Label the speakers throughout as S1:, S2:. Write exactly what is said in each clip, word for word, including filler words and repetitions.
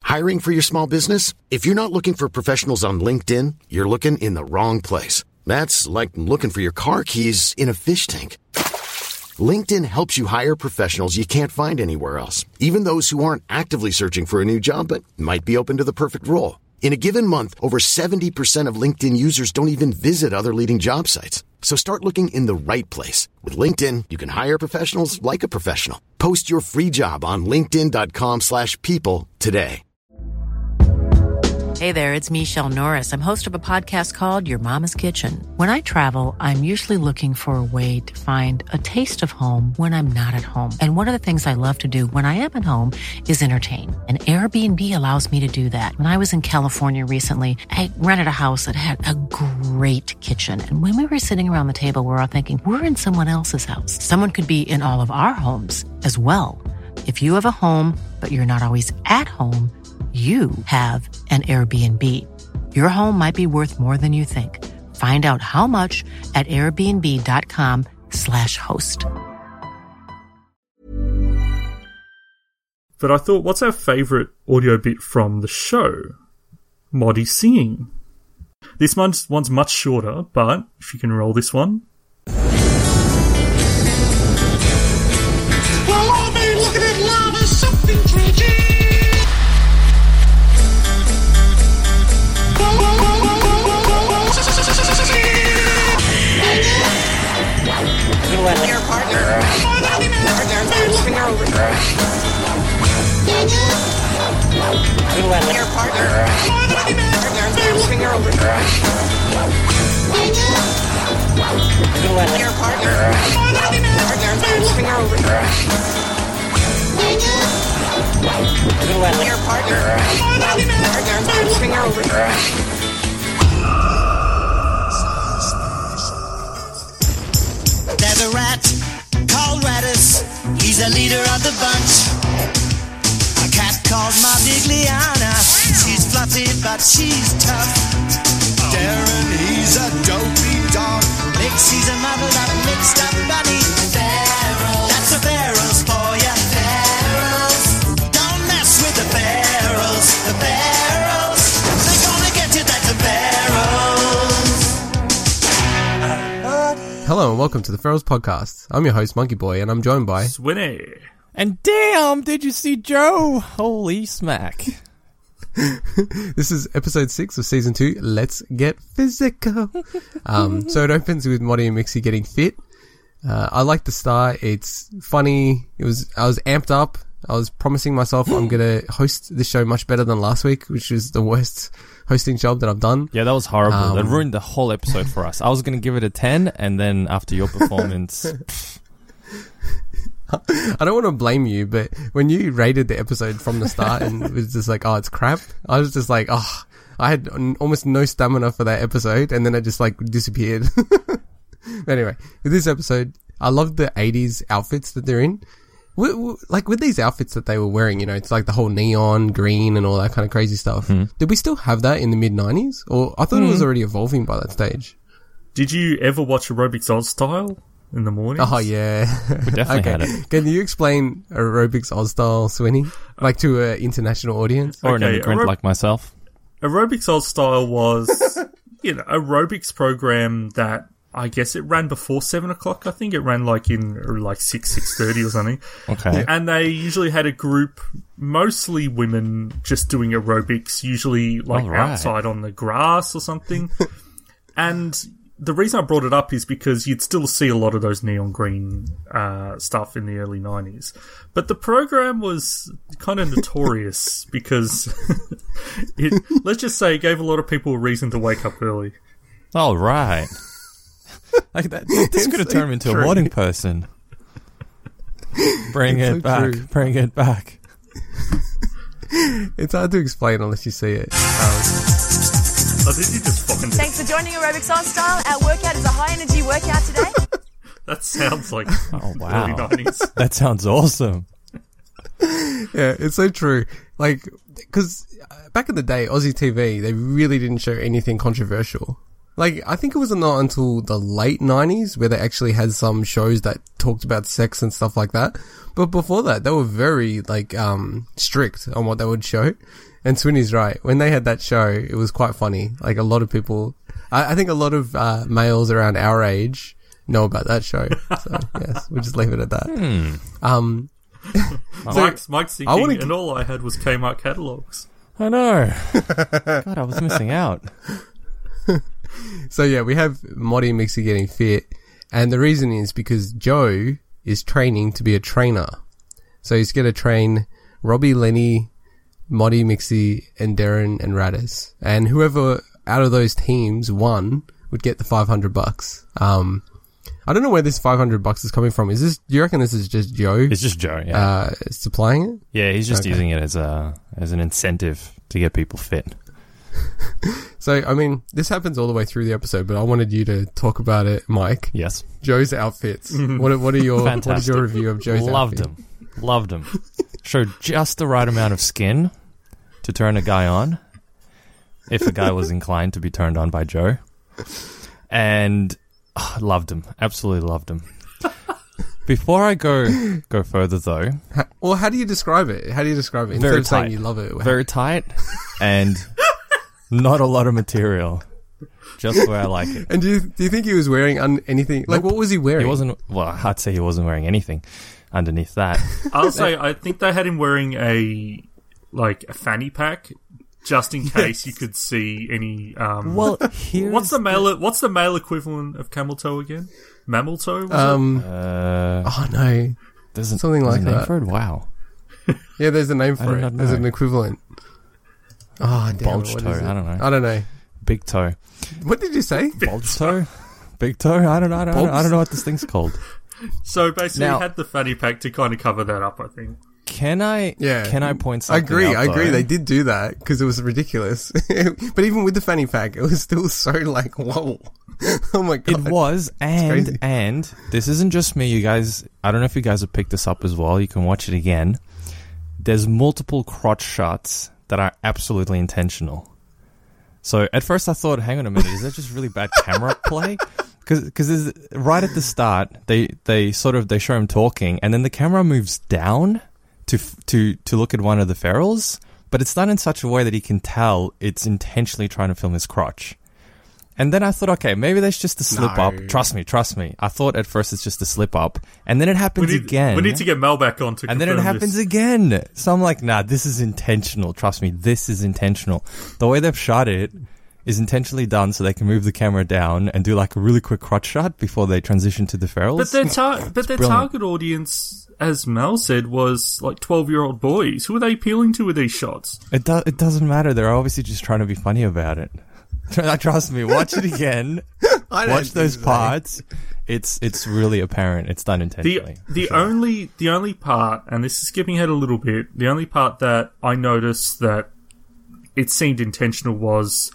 S1: Hiring for your small business? If you're not looking for professionals on LinkedIn, you're looking in the wrong place. That's like looking for your car keys in a fish tank. LinkedIn helps you hire professionals you can't find anywhere else, even those who aren't actively searching for a new job but might be open to the perfect role. In a given month, over seventy percent of LinkedIn users don't even visit other leading job sites. So start looking in the right place. With LinkedIn, you can hire professionals like a professional. Post your free job on linkedin.com slash people today.
S2: Hey there, it's Michelle Norris. I'm host of a podcast called Your Mama's Kitchen. When I travel, I'm usually looking for a way to find a taste of home when I'm not at home. And one of the things I love to do when I am at home is entertain. And Airbnb allows me to do that. When I was in California recently, I rented a house that had a great kitchen. And when we were sitting around the table, we were all thinking, we're in someone else's house. Someone could be in all of our homes as well. If you have a home, but you're not always at home, you have an Airbnb. Your home might be worth more than you think. Find out how much at airbnb.com slash host.
S3: But I thought, what's our favourite audio bit from the show? Moddy singing. This one's, one's much shorter, but if you can roll this one.
S4: Well, I'll be looking at love as something tragic. Your partner. Your partner. Finger over. Your partner. Finger over. Your partner. Finger over.
S5: There's a rat called Rattus, he's the leader of the bunch. A cat called Modigliana, she's fluffy but she's tough. Darren, he's a dopey dog. Mixie's a muddled up, mixed up bunny. Pharaoh, that's the Pharaohs for ya. Pharaohs, don't mess with the Pharaohs. The Pharaohs, they're gonna get you, that's the Pharaohs.
S6: Hello and welcome to the Ferals Podcast. I'm your host, Monkey Boy, and I'm joined by...
S3: Swinny.
S7: And damn, did you see Joe? Holy smack.
S6: This is episode six of season two, Let's Get Physical. Um, so it opens with Moddy and Mixie getting fit. Uh, I like the start. It's funny. It was, I was amped up. I was promising myself I'm going to host this show much better than last week, which is the worst hosting job that I've done.
S7: Yeah, that was horrible.
S6: Um,
S7: that ruined the whole episode for us. I was going to give it a ten, and then after your performance...
S6: I don't want to blame you, but when you rated the episode from the start and it was just like, oh, it's crap, I was just like, oh, I had almost no stamina for that episode, and then it just like disappeared. Anyway, with this episode, I love the eighties outfits that they're in. Like with these outfits that they were wearing, you know, it's like the whole neon green and all that kind of crazy stuff. Mm. Did we still have that in the mid nineties? Or I thought mm. it was already evolving by that stage.
S3: Did you ever watch Aerobics Oz Style in the morning?
S6: Oh, yeah.
S7: We definitely
S6: okay.
S7: had it.
S6: Can you explain Aerobics Oz Style, Swinny? Like to an international audience?
S7: Or
S3: okay,
S7: an immigrant
S3: aer-
S7: like myself?
S3: Aerobics Oz Style was, you know, aerobics program that I guess it ran before seven o'clock. I think it ran like in like six, six thirty or something.
S7: Okay.
S3: And they usually had a group, mostly women, just doing aerobics, usually like
S7: right.
S3: outside on the grass or something. And the reason I brought it up is because you'd still see a lot of those neon green uh, stuff in the early nineties. But the program was kind of notorious because it, let's just say, it gave a lot of people a reason to wake up early.
S7: All right. Like that, this could have turned me into
S6: true.
S7: a morning person. Bring
S6: it's
S7: it
S6: so
S7: back.
S6: True.
S7: Bring it back.
S6: It's hard to explain unless you see it. Um,
S3: I think you just fucking...
S8: Thanks for joining Aerobics On Style. Our workout is a high-energy workout today.
S3: That sounds like
S7: oh, wow.
S3: early nineties.
S7: That sounds awesome.
S6: Yeah, it's so true. Like, because back in the day, Aussie T V, they really didn't show anything controversial. Like, I think it was not until the late nineties where they actually had some shows that talked about sex and stuff like that. But before that, they were very, like, um, strict on what they would show. And Swinny's right. When they had that show, it was quite funny. Like a lot of people, I, I think a lot of uh, males around our age know about that show. So yes, we'll just leave it at that.
S7: Hmm.
S6: Um,
S3: So, Mike's, Mike's thinking,
S6: I wanna...
S3: and all I had was Kmart catalogs.
S7: I know. God, I was missing out.
S6: So yeah, we have Moddy and Mixie getting fit, and the reason is because Joe is training to be a trainer. So he's going to train Robbie, Lenny, Moddy, Mixie, and Darren and Radis, and whoever out of those teams won would get the five hundred bucks. Um, I don't know where this five hundred bucks is coming from. Is this? Do you reckon this is just Joe?
S7: It's just Joe. Yeah.
S6: Uh, supplying it.
S7: Yeah, he's just
S6: Okay.
S7: using it as a as an incentive to get people fit.
S6: So, I mean, this happens all the way through the episode, but I wanted you to talk about it, Mike.
S7: Yes.
S6: Joe's outfits. what, are, what are your
S7: Fantastic.
S6: What is your review of Joe's
S7: Loved
S6: outfit?
S7: him. Loved him. Showed just the right amount of skin to turn a guy on, if a guy was inclined to be turned on by Joe. And oh, loved him. Absolutely loved him. Before I go go further, though,
S6: How, well, how do you describe it? How do you describe it? Instead
S7: very
S6: of saying
S7: tight.
S6: you love it.
S7: Very tight and not a lot of material. Just where I like it.
S6: And do you do you think he was wearing un- anything? Like,
S7: Nope.
S6: what was he wearing?
S7: He wasn't. Well, I'd say he wasn't wearing anything underneath that.
S3: I'll say, I think they had him wearing a, like, a fanny pack, just in case you could see any, um...
S7: Well, here's
S3: what's the male, what's the male equivalent of camel toe again? Mammal toe, was
S6: Um.
S7: Uh,
S6: Oh no.
S7: there's a,
S6: something
S7: there's
S6: like
S7: a name
S6: that.
S7: for it? Wow.
S6: Yeah, there's a name
S7: I
S6: for
S7: did
S6: it.
S7: not
S6: There's
S7: know.
S6: an equivalent. Oh, damn.
S7: Bulge
S6: what
S7: toe,
S6: is it?
S7: I don't know.
S6: I don't know.
S7: Big toe.
S6: What did you say?
S7: Bulge toe? Big toe? I don't know. I don't, know. I don't know what this thing's called.
S3: it? So basically,
S7: Now-
S3: he had the fanny pack to kind of cover that up, I think.
S7: Can I?
S6: Yeah.
S7: Can I point
S6: I
S7: something
S6: agree.
S7: out,
S6: I agree.
S7: though?
S6: They did do that because it was ridiculous. But even with the fanny pack, it was still so like, whoa. Oh my god.
S7: It was, and
S6: crazy.
S7: and this isn't just me. You guys, I don't know if you guys have picked this up as well. You can watch it again. There's multiple crotch shots that are absolutely intentional. So at first I thought, hang on a minute, is that just really bad camera play? Because right at the start, they they sort of they show him talking, and then the camera moves down to f- to to look at one of the ferals, but it's done in such a way that he can tell it's intentionally trying to film his crotch. And then I thought, okay, maybe that's just a slip
S6: No.
S7: up. Trust me, trust me. I thought at first it's just a slip up, and then it happens
S3: We need,
S7: again.
S3: we need to get Mel back on to
S7: and then it
S3: confirm
S7: happens
S3: this.
S7: again. So I'm like, nah, this is intentional. Trust me, this is intentional. The way they've shot it is intentionally done so they can move the camera down and do like a really quick crotch shot before they transition to the ferals.
S3: But their, tar- but their
S7: brilliant.
S3: target audience, as Mel said, was like twelve-year-old boys. Who are they appealing to with these shots?
S7: It, do- it doesn't matter. They're obviously just trying to be funny about it. Trust me, watch it again.
S6: I don't
S7: Watch
S6: think
S7: those
S6: so.
S7: parts. It's it's really apparent. It's done
S3: The
S7: intentionally.
S3: the
S7: Sure.
S3: only the only part, and this is skipping ahead a little bit, the only part that I noticed that it seemed intentional was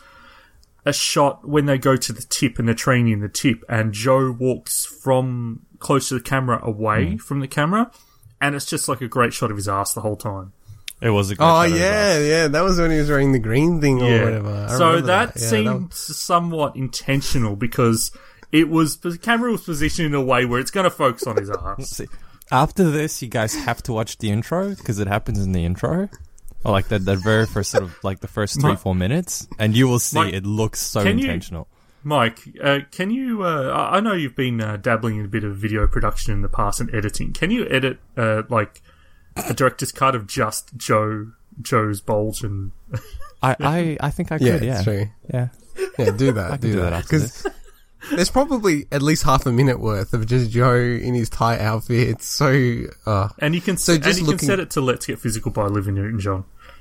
S3: a shot when they go to the tip and they're training the tip, and Joe walks from close to the camera away
S7: Hmm.
S3: from the camera, and it's just like a great shot of his ass the whole time.
S7: It was a great
S6: Oh
S7: shot of his
S6: yeah,
S7: ass.
S6: yeah. That was when he was wearing the green thing or whatever. I
S3: so
S6: remember
S3: that,
S6: that, Yeah,
S3: seemed somewhat intentional because it was the camera was positioned in a way where it's going to focus on his ass.
S7: See, after this, you guys have to watch the intro because it happens in the intro, or like that that very first sort of like the first three
S3: Mike-
S7: four minutes, and you will see
S3: Mike,
S7: it looks so
S3: can you-
S7: intentional.
S3: Mike, uh, can you? Uh, I I know you've been uh, dabbling in a bit of video production in the past and editing. Can you edit uh, like a director's cut of just Joe Joe's bulge and?
S7: I, I, I think I
S6: Yeah,
S7: could. Yeah,
S6: it's true.
S7: yeah.
S6: Yeah, do that.
S7: I can
S6: do,
S7: do that
S6: that
S7: after
S6: because there's probably at least half a minute worth of just Joe in his tight outfit. It's so. Uh,
S3: And you can
S6: So
S3: and
S6: just
S3: you
S6: looking-
S3: can set it to "Let's Get Physical" by Olivia Newton-John.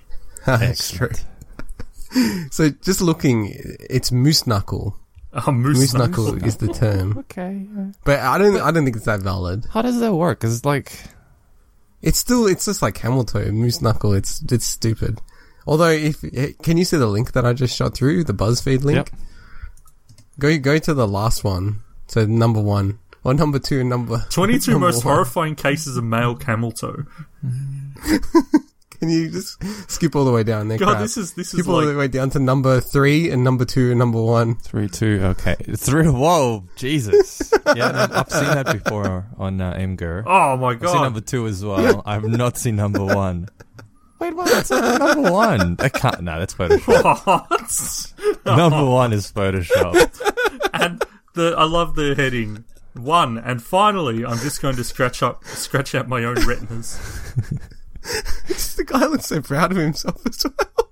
S6: that's true. So just looking, it's moose knuckle.
S3: Oh, moose,
S6: Moose
S3: nose.
S6: knuckle is the term,
S7: Okay. uh,
S6: but I don't. I don't think it's that valid.
S7: How does that work? Because it's like
S6: It's still. It's just like camel toe, moose knuckle. It's it's stupid. Although, if can you see the link that I just shot through the BuzzFeed link?
S7: Yep.
S6: Go go to the last one. So number one or number two, and number
S3: Twenty-two
S6: number
S3: most
S6: one.
S3: horrifying cases of male camel toe.
S6: Can you just skip all the way down there?
S3: God,
S6: crap?
S3: this is this
S6: skip
S3: is
S6: all
S3: like
S6: the way down to number three and number two and number one.
S7: three, two. Okay, three. Whoa, Jesus. Yeah, no, I've seen that before on uh, Imgur.
S3: oh my
S7: I've seen
S3: god.
S7: number two as well. I've not seen number one. Wait, what? That's not number one. That can't. No, that's Photoshop.
S3: What?
S7: Number one is Photoshop.
S3: And the I love the heading one. And finally, I'm just going to scratch up, scratch out my own retinas.
S6: The guy looks so proud of himself as well.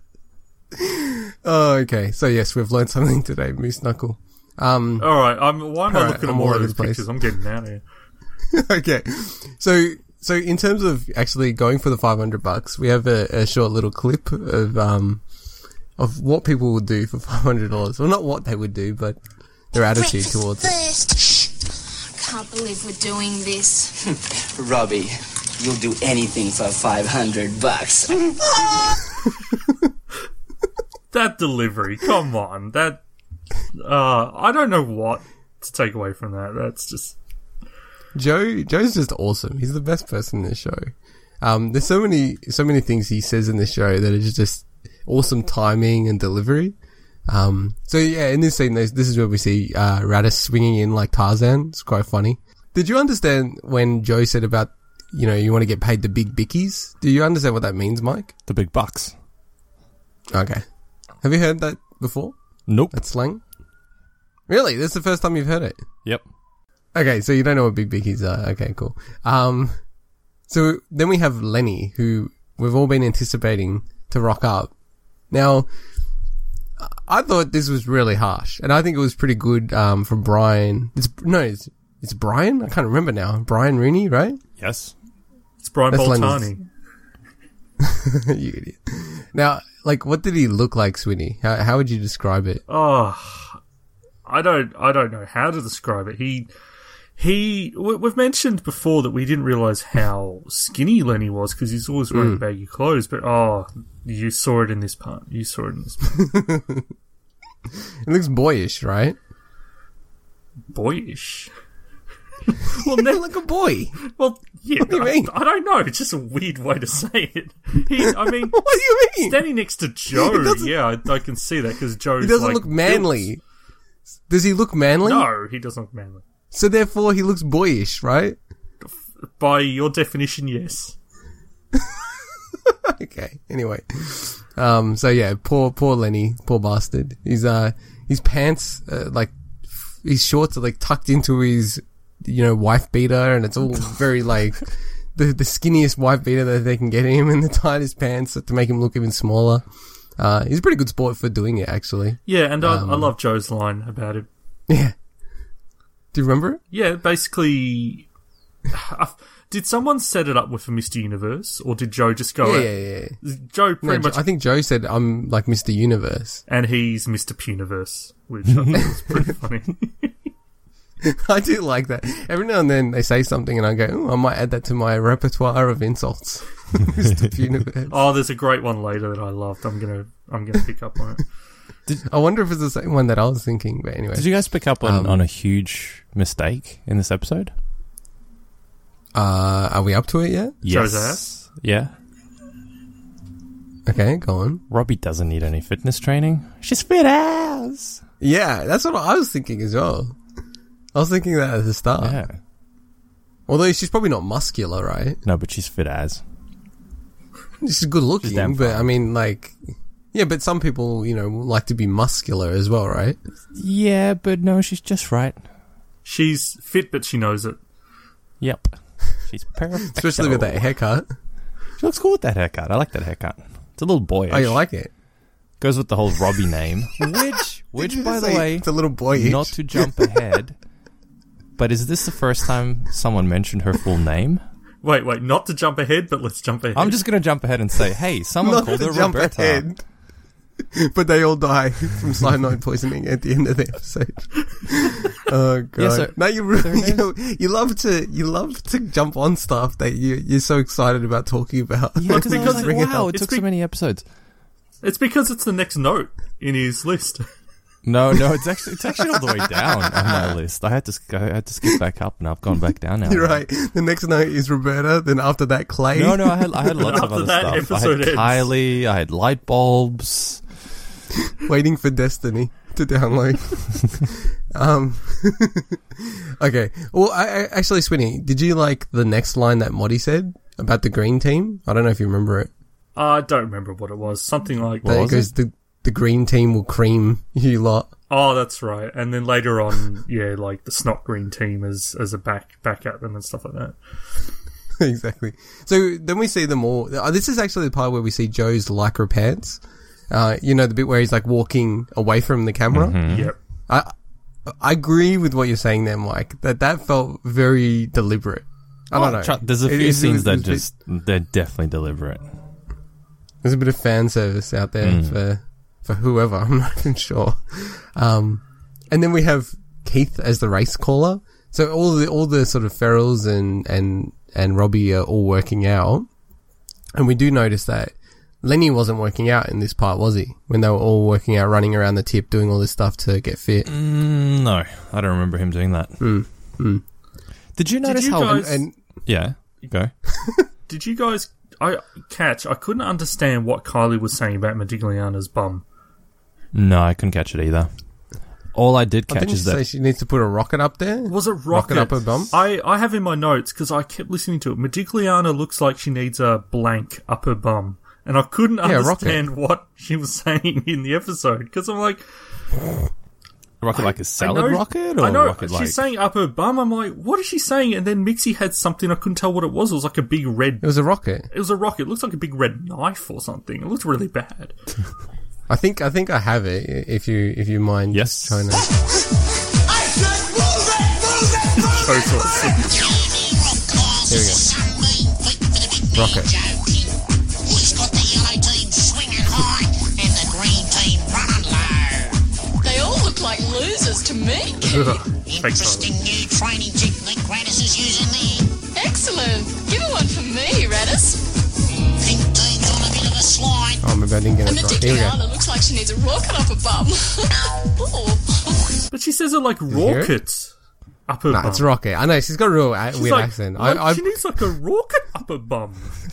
S6: Oh, okay. So yes, we've learned something today, Moose Knuckle. Um,
S3: All right. I'm. Why am I
S6: All right,
S3: looking
S6: I'm
S3: at
S6: all
S3: more
S6: over
S3: of these
S6: the place.
S3: pictures? I'm getting out of here.
S6: Okay. So, so in terms of actually going for the five hundred bucks, we have a, a short little clip of, um, of what people would do for five hundred dollars. Well, not what they would do, but their attitude towards it.
S9: First. Can't believe we're doing this.
S10: Robbie, you'll do anything for five hundred bucks.
S3: That delivery, come on. That, uh, I don't know what to take away from that. That's just...
S6: Joe, Joe's just awesome. He's the best person in the show. Um, there's so many, so many things he says in the show that are just awesome timing and delivery. Um, so yeah, in this scene, this this is where we see, uh, Radis swinging in like Tarzan. It's quite funny. Did you understand when Joe said about, you know, you want to get paid the big bickies? Do you understand what that means, Mike?
S7: The big bucks.
S6: Okay. Have you heard that before?
S7: Nope.
S6: That slang? Really? That's the first time you've heard it?
S7: Yep.
S6: Okay, so you don't know what big bickies are. Okay, cool. Um, so then we have Lenny, who we've all been anticipating to rock up. Now, I thought this was really harsh, and I think it was pretty good, um, from Brian. It's, no, it's, it's Brian? I can't remember now. Brian Rooney, right?
S7: Yes.
S3: It's Brian
S6: That's
S3: Boltani.
S6: You idiot. Now, like, what did he look like, Swinny? How, how would you describe it?
S3: Oh, I don't, I don't know how to describe it. He, he, we- we've mentioned before that we didn't realise how skinny Lenny was because he's always wearing
S6: Mm.
S3: baggy clothes. But oh, you saw it in this part. You saw it in this part.
S6: It looks boyish, right?
S3: Boyish. Well, ne-
S6: like a boy.
S3: Well, yeah.
S6: What do you
S3: I,
S6: mean?
S3: I don't know. It's just a weird way to say it. He, I mean,
S6: What do you mean?
S3: standing next to Joe,
S6: He doesn't-
S3: yeah, I, I can see that because Joe's
S6: He doesn't
S3: like,
S6: look manly. Does he look manly?
S3: built- No, he doesn't look manly.
S6: So therefore he looks boyish, right?
S3: By your definition, yes.
S6: Okay. Anyway, um, so yeah, poor, poor Lenny, poor bastard. He's uh, his pants, uh, like, f- his shorts are like tucked into his, you know, wife beater, and it's all very like the the skinniest wife beater that they can get him, and the tightest pants to make him look even smaller. Uh, he's a pretty good sport for doing it, actually.
S3: Yeah, and I,
S6: Um,
S3: I love Joe's line about it.
S6: Yeah. Do you remember it?
S3: Yeah, basically, did someone set it up with a Mister Universe, or did Joe just go?
S6: Yeah,
S3: out-
S6: yeah, yeah.
S3: Joe
S6: No,
S3: pretty much,
S6: I think Joe said I'm like Mister Universe.
S3: and he's Mister Puniverse, which I thought was pretty funny.
S6: I do like that. Every now and then they say something and I go, oh, I might add that to my repertoire of insults. Mister Universe.
S3: Oh, there's a great one later that I loved. I'm gonna, I'm gonna pick up on it.
S6: I wonder if it's the same one that I was thinking, but anyway.
S7: Did you guys pick up on,
S6: Um,
S7: on a huge mistake in this episode?
S6: Uh, are we up to it yet?
S3: Joe's ass?
S7: Yeah.
S6: Okay, go on.
S7: Robbie doesn't need any fitness training. She's fit ass.
S6: Yeah, that's what I was thinking as well. I was thinking that at the start.
S7: Yeah.
S6: Although she's probably not muscular, right?
S7: No, but she's fit as.
S6: She's good looking,
S7: She's damn
S6: but
S7: fine.
S6: I mean, like, yeah, but some people, you know, like to be muscular as well, right?
S7: Yeah, but no, she's just right.
S3: She's fit, but she knows it.
S7: Yep. She's perfect.
S6: Especially with that haircut.
S7: She looks cool with that haircut. I like that haircut. It's a little boyish.
S6: Oh, you like it?
S7: Goes with the whole Robbie name. Which, which,
S6: you
S7: by
S6: just
S7: the
S6: say
S7: way,
S6: it's a little boyish?
S7: not to jump ahead, but is this the first time someone mentioned her full name?
S3: Wait, wait, not to jump ahead, but let's jump ahead.
S7: I'm just going to jump ahead and say, hey, someone
S6: Not
S7: called
S6: to
S7: her
S6: jump
S7: Roberta.
S6: ahead. But they all die from cyanide poisoning at the end of the episode. Oh god!
S7: Yeah, so-
S6: no, you,
S7: so
S6: you, know, you love to you love to jump on stuff that you you're so excited about talking about.
S7: Yeah, because I was
S3: Because
S7: like,
S6: bring it
S7: wow,
S6: up.
S7: it took
S3: It's
S7: so
S3: be-
S7: many episodes.
S3: It's because it's the next note in his list.
S7: No, no, it's actually it's actually all the way down on my list. I had to sk- I had to skip back up, and I've gone back down now.
S6: You're right. The next note is Roberta. Then after that, Clay.
S7: No, no, I had I had lots of
S3: After
S7: other
S3: that
S7: stuff. I
S3: episode
S7: had
S3: ends.
S7: Kylie, I had light bulbs.
S6: Waiting for Destiny to download. um. Okay. Well, I, I actually, Swinny, did you like the next line that Moddy said about the green team? I don't know if you remember it.
S3: I don't remember what it was. Something like
S6: That it goes, the, the green team will cream you lot.
S3: Oh, that's right. And then later on, yeah, like the snot green team as as a back back at them and stuff like that.
S6: Exactly. So then we see them all. Oh, this is actually the part where we see Joe's lycra pants. Uh, you know, the bit where he's like walking away from the camera.
S7: Mm-hmm.
S3: Yep.
S6: I I agree with what you're saying there, Mike. That that felt very deliberate. I don't
S7: Oh,
S6: know.
S7: tr- There's a
S6: It-
S7: few
S6: it-
S7: scenes
S6: it-
S7: that
S6: it-
S7: just they're definitely deliberate.
S6: There's a bit of fan service out there
S7: Mm.
S6: for for whoever. I'm not even sure. Um, and then we have Keith as the race caller. So all the all the sort of Ferrells and and and Robbie are all working out, and we do notice that Lenny wasn't working out in this part, was he? When they were all working out, running around the tip, doing all this stuff to get fit.
S7: Mm, no, I don't remember him doing that.
S6: Mm, mm.
S7: Did you notice
S3: you
S7: how?
S3: guys-
S6: And
S7: Yeah, go.
S3: Did you guys I catch? I couldn't understand what Kylie was saying about Modigliana's bum.
S7: No, I couldn't catch it either. All I did
S6: I
S7: catch
S6: didn't
S7: is
S6: say
S7: that
S6: she needs to put a rocket up there.
S3: Was it rocket?
S6: Rocket up her bum?
S3: I, I have in my notes, because I kept listening to it, Modigliana looks like she needs a blank up her bum. And I couldn't
S6: Yeah,
S3: understand what she was saying in the episode, because I'm like...
S7: rocket like a salad
S3: I know,
S7: rocket, or
S3: I know,
S7: rocket
S3: she's
S7: like
S3: saying up her bum, I'm like, what is she saying? And then Mixie had something, I couldn't tell what it was, it was like a big red...
S6: It was a rocket.
S3: It was a rocket, it looks like a big red knife or something, it looked really bad.
S6: I think I think I have it. If you if you mind,
S7: Yes.
S6: just trying to.
S5: I said move it, move it, move
S3: So sort of-
S6: Here we go. Rocket.
S5: He's got the yellow team swinging high and the green team running low.
S8: They all look like losers to me.
S3: Fake
S5: Interesting new training technique Radis is using there.
S8: Excellent. Give her one for me, Radis.
S5: Pink team's on a bit of a slide.
S6: Oh, maybe I didn't get
S8: And
S6: it right. Here we go.
S8: Modigliana looks like she needs a rocket up her bum. Ooh.
S3: But she says it like
S6: you hear it?
S3: rocket up her
S6: Nah,
S3: bum.
S6: it's rocket. I know she's got a real a-
S3: She's
S6: weird
S3: like,
S6: accent.
S3: like,
S6: I, I,
S3: she needs like a rocket up her bum.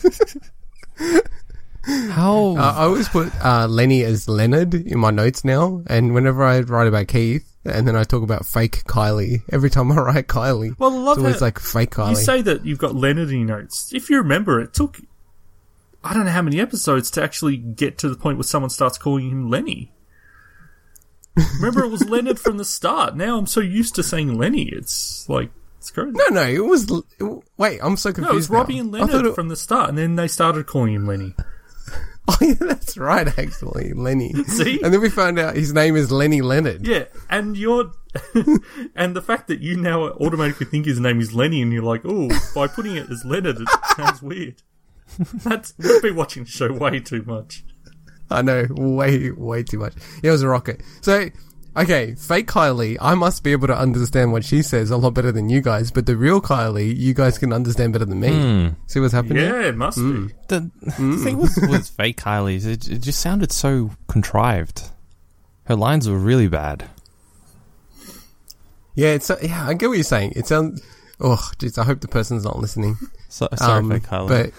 S7: how?
S6: I I always put uh, Lenny as Leonard in my notes now, and whenever I write about Keith, and then I talk about fake Kylie, every time I write Kylie,
S3: Well, I love
S6: it's always
S3: how
S6: like fake Kylie.
S3: you say that you've got Leonard in your notes. If you remember, it took I don't know how many episodes to actually get to the point where someone starts calling him Lenny. Remember, it was Leonard from the start. Now I'm so used to saying Lenny. It's like it's crazy.
S6: no, no, it was. It, wait, I'm so confused.
S3: No, it was Robbie
S6: now.
S3: and
S6: I thought
S3: Leonard
S6: it-
S3: from the start, and then they started calling him Lenny.
S6: Oh, yeah, that's right, actually, Lenny.
S3: See?
S6: And then we found out his name is Lenny Leonard.
S3: Yeah, and you're, and the fact that you now automatically think his name is Lenny, and you're like, oh, by putting it as Leonard, it sounds weird. That's we've been watching the show way too much.
S6: I know, way, way too much. Yeah, it was a rocket. So, okay, fake Kylie, I must be able to understand what she says a lot better than you guys, but the real Kylie, you guys can understand better than me.
S7: Mm.
S6: See what's happening?
S3: Yeah, it must
S6: Mm.
S3: be.
S7: The, the thing with, with fake Kylie is it, it just sounded so contrived. Her lines were really bad.
S6: Yeah, it's, yeah, I get what you're saying. It sounds, oh, jeez, I hope the person's not listening.
S7: So, sorry,
S6: Um,
S7: fake Kylie.
S6: But,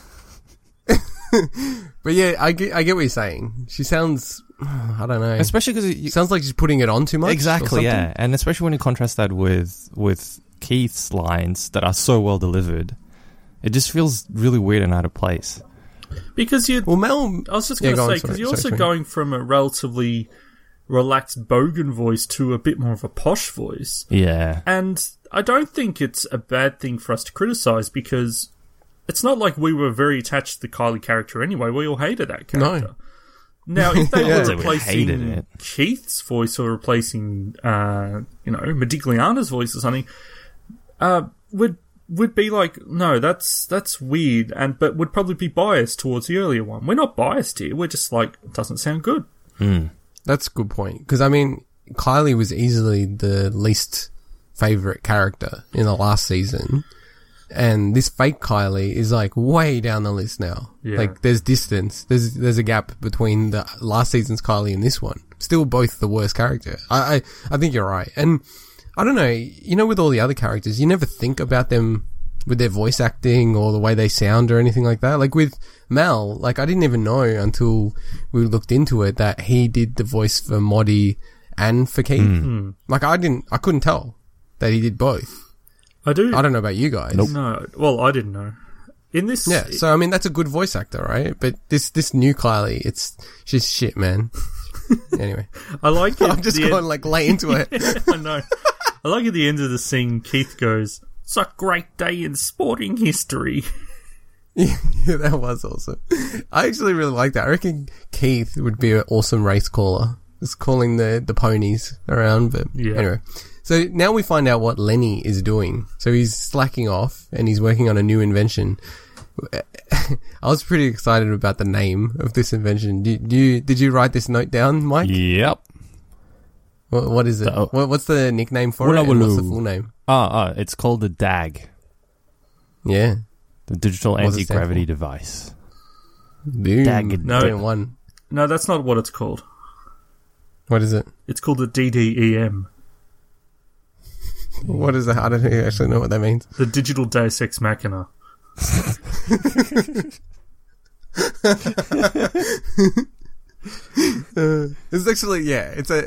S6: but yeah, I get, I get what you're saying. She sounds, I don't know.
S7: Especially because it
S6: sounds like she's putting it on too much. or
S7: exactly,
S6: something.
S7: yeah, and especially when you contrast that with with Keith's lines that are so well delivered, it just feels really weird and out of place.
S3: Because you,
S6: Well, Mel,
S3: I was just
S6: Yeah,
S3: going to
S6: go on,
S3: say,
S6: sorry,
S3: because you're
S6: sorry,
S3: also
S6: sorry.
S3: going from a relatively relaxed Bogan voice to a bit more of a posh voice.
S7: Yeah,
S3: And I don't think it's a bad thing for us to criticise, because it's not like we were very attached to the Kylie character anyway. We all hated that character. Now, if they
S6: Yeah.
S3: were
S7: We hated
S3: replacing
S7: it.
S3: Keith's voice or replacing, uh, you know, Modigliana's voice or something, uh, would would be like, no, that's that's weird, and but would probably be biased towards the earlier one. We're not biased here. We're just like, it doesn't sound good.
S6: that's a good point. Because, I mean, Kylie was easily the least favourite character in the last season. And this fake Kylie is like way down the list now.
S3: Yeah.
S6: Like there's distance. There's there's a gap between the last season's Kylie and this one. Still both the worst character. I, I, I think you're right. And I don't know, you know, with all the other characters, you never think about them with their voice acting or the way they sound or anything like that. Like with Mel, like I didn't even know until we looked into it that he did the voice for Moddy and for Keith.
S3: Mm.
S6: Like I didn't, I couldn't tell that he did both.
S3: I do.
S6: I don't know about you guys.
S3: No, well, I didn't know. In this,
S6: Yeah, so I mean that's a good voice actor, right? But this this new Kylie, it's she's shit, man. Anyway,
S3: I like it.
S6: I'm just
S3: the
S6: going
S3: end-
S6: like lay into it.
S3: I know. I like at the end of the scene, Keith goes, "It's a great day in sporting history."
S6: Yeah, that was awesome. I actually really like that. I reckon Keith would be an awesome race caller, just calling the the ponies around. But
S3: Yeah.
S6: anyway, so now we find out what Lenny is doing. So he's slacking off and he's working on a new invention. I was pretty excited about the name of this invention. Did you did you write this note down, Mike?
S7: Yep.
S6: What, what is it?
S7: The-
S6: what, what's the nickname for
S7: Wula
S6: it? And what's the
S7: Wulu.
S6: full name?
S7: Ah, ah, it's called the D A G,
S6: Yeah.
S7: the Digital
S6: What's it stand
S7: Anti-Gravity
S6: for?
S7: Device.
S6: Boom.
S7: Dag-
S3: No.
S6: Point one.
S3: No, that's not what it's called.
S6: What is it?
S3: It's called the D D E M,
S6: What is that? I don't actually know what that means.
S3: the Digital Deus Ex Machina.
S6: Uh, it's actually, yeah, it's a,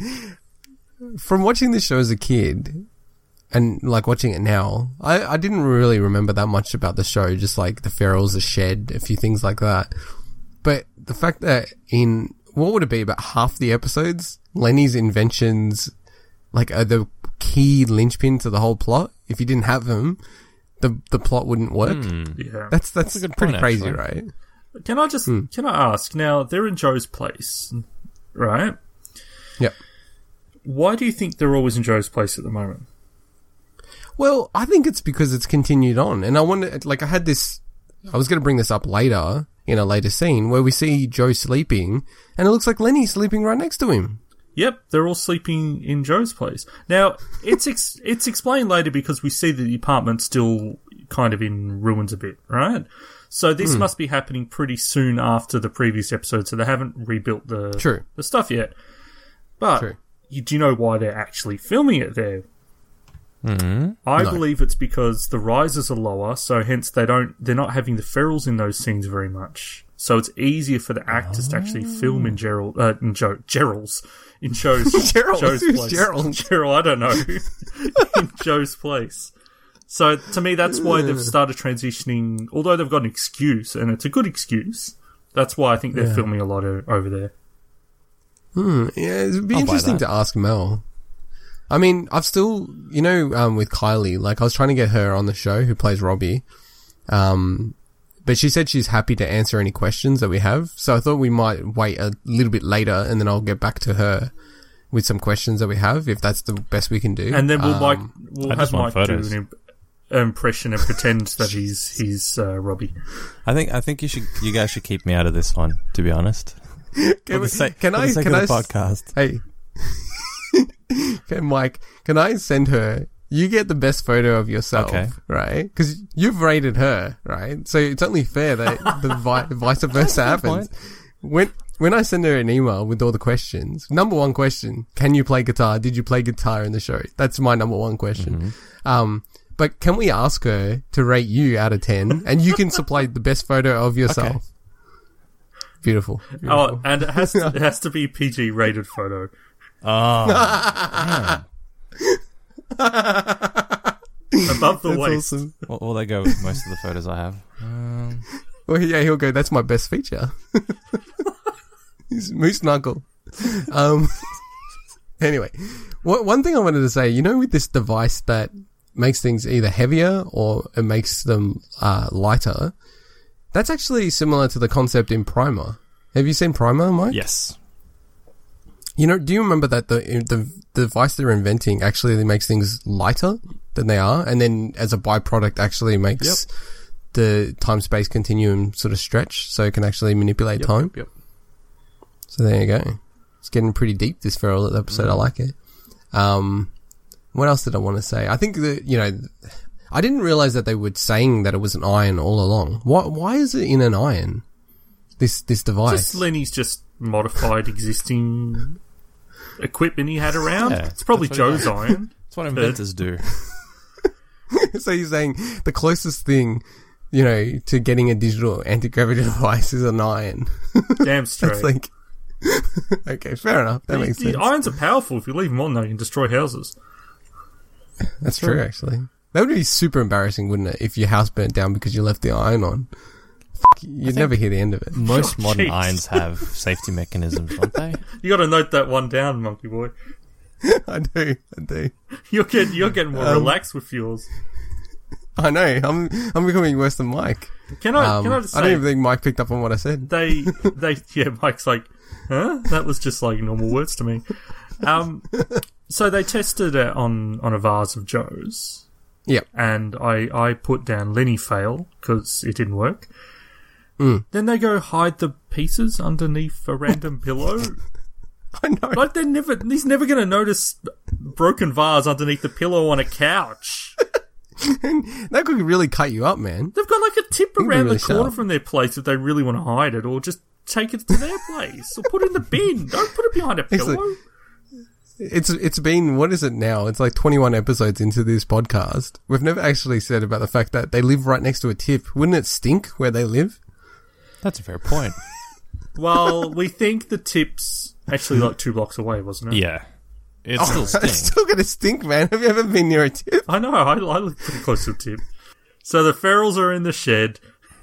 S6: from watching this show as a kid and like watching it now, I, I didn't really remember that much about the show, just like the ferals, the shed, a few things like that. But the fact that in, what would it be, about half the episodes, Lenny's inventions, like, are the key linchpin to the whole plot. If you didn't have them, the the plot wouldn't work.
S3: Yeah.
S6: That's, that's,
S7: That's a good
S6: pretty
S7: point,
S6: crazy,
S7: actually.
S6: right?
S3: Can I just can I ask now? They're in Joe's place, right?
S6: Yep.
S3: Why do you think they're always in Joe's place at the moment?
S6: Well, I think it's because it's continued on. And I wonder, like, I had this, I was going to bring this up later, in a later scene, where we see Joe sleeping, and it looks like Lenny's sleeping right next to him.
S3: Yep, they're all sleeping in Joe's place. Now, it's ex- it's explained later because we see that the apartment's still kind of in ruins a bit, right? So this must be happening pretty soon after the previous episode, so they haven't rebuilt the
S6: True.
S3: the stuff yet. But
S6: True.
S3: you, do you know why they're actually filming it there?
S7: Mm-hmm.
S3: I
S6: No.
S3: believe it's because the rises are lower, so hence they don't they're not having the ferals in those scenes very much. So it's easier for the actors to actually film in Gerald uh, in Joe Gerald's in Joe's
S6: Gerald?
S3: Joe's
S6: Who's
S3: place.
S6: Gerald?
S3: Gerald, I don't know. In Joe's place. So to me, that's why they've started transitioning. Although they've got an excuse, and it's a good excuse. That's why I think they're
S6: Yeah.
S3: filming a lot o- over there.
S6: Hmm. Yeah, it'd be
S7: I'll buy
S6: interesting
S7: that.
S6: to ask Mel. I mean, I've still, you know, um, with Kylie, like, I was trying to get her on the show, who plays Robbie. Um, but she said she's happy to answer any questions that we have. So I thought we might wait a little bit later, and then I'll get back to her with some questions that we have, if that's the best we can do.
S3: And then we'll
S6: Um,
S3: Mike we'll
S7: I
S3: have
S7: just want
S3: Mike do
S7: photos.
S3: an imp- impression and pretend that he's he's uh, Robbie.
S7: I think I think you should you guys should keep me out of this one. To be honest,
S6: Can,
S7: For
S6: we-
S7: the sake-
S6: can
S7: for
S6: I,
S7: the sake
S6: can
S7: of
S6: I,
S7: the
S6: s-
S7: podcast.
S6: Hey. Okay, Mike, can I send her, you get the best photo of yourself,
S7: Okay.
S6: right? Because you've rated her, right? So it's only fair that the vi- vice versa happens. When when I send her an email with all the questions, number one question, can you play guitar? Did you play guitar in the show? That's my number one question.
S7: Mm-hmm.
S6: Um, but can we ask her to rate you out of ten, and you can supply the best photo of yourself?
S7: Okay.
S6: Beautiful.
S3: Oh,
S6: Beautiful.
S3: and it has to, it has to be P G rated photo.
S7: Oh,
S3: Above the
S6: That's
S3: waist.
S6: awesome.
S7: well, will they go with most of the photos I have? Um,
S6: Well, yeah, he'll go, that's my best feature. He's Moose Knuckle. Um, anyway, what, one thing I wanted to say, you know, with this device that makes things either heavier or it makes them uh, lighter, that's actually similar to the concept in Primer. Have you seen Primer, Mike?
S7: yes.
S6: You know, do you remember that the, the the device they're inventing actually makes things lighter than they are, and then as a byproduct actually makes the time-space continuum sort of stretch, so it can actually manipulate
S3: Yep,
S6: time?
S3: yep, yep.
S6: So there you go. It's getting pretty deep, this feral episode. I like it. Um, what else did I want to say? I think that, you know, I didn't realize that they were saying that it was an iron all along. Why, why is it in an iron? This, this device?
S3: Just Lenny's just modified existing equipment he had around.
S7: Yeah,
S3: it's probably
S7: that's what he
S3: Joe's iron.
S7: That's what inventors do.
S6: So you're saying the closest thing, you know, to getting a digital anti-gravity device is an iron.
S3: Damn straight.
S6: That's like, okay, fair enough. That
S3: the,
S6: makes
S3: the
S6: sense.
S3: irons are powerful. If you leave them on, they can destroy houses.
S6: That's true, actually. That would be super embarrassing, wouldn't it? If your house burnt down because you left the iron on. F- you'd never hear the end of it.
S7: Most
S3: Oh,
S7: modern
S3: jeez.
S7: irons have safety mechanisms, don't they?
S3: You got to note that one down, Monkey Boy.
S6: I do, I do.
S3: You're getting you're getting more
S6: Um,
S3: relaxed with yours.
S6: I know. I'm I'm becoming worse than Mike.
S3: Can I
S6: Um,
S3: can I just
S6: I
S3: say
S6: don't even think Mike picked up on what I said.
S3: they they yeah Mike's like, huh? That was just like normal words to me. Um, so they tested it on on a vase of Joe's.
S6: Yep.
S3: And I I put down Lenny fail because it didn't work.
S6: Mm.
S3: Then they go hide the pieces underneath a random pillow.
S6: I know.
S3: Like they're never he's never going to notice broken vase underneath the pillow on a couch.
S6: That could really cut you up, man.
S3: They've got like a tip
S6: You'd be
S3: around
S6: really
S3: the corner
S6: sharp.
S3: from their place if they really want to hide it, or just take it to their place, or put it in the bin. Don't put it behind a pillow.
S6: Actually, It's it's been, what is it now? It's like twenty-one episodes into this podcast. We've never actually said about the fact that they live right next to a tip. Wouldn't it stink where they live?
S7: That's a fair point.
S3: Well, we think the tip's actually like two blocks away, wasn't it?
S7: Yeah. It
S6: Oh,
S7: still
S6: it's
S7: stinks.
S6: still gonna stink, man. Have you ever been near a tip?
S3: I know, I, I live pretty close to the tip. So the ferals are in the shed.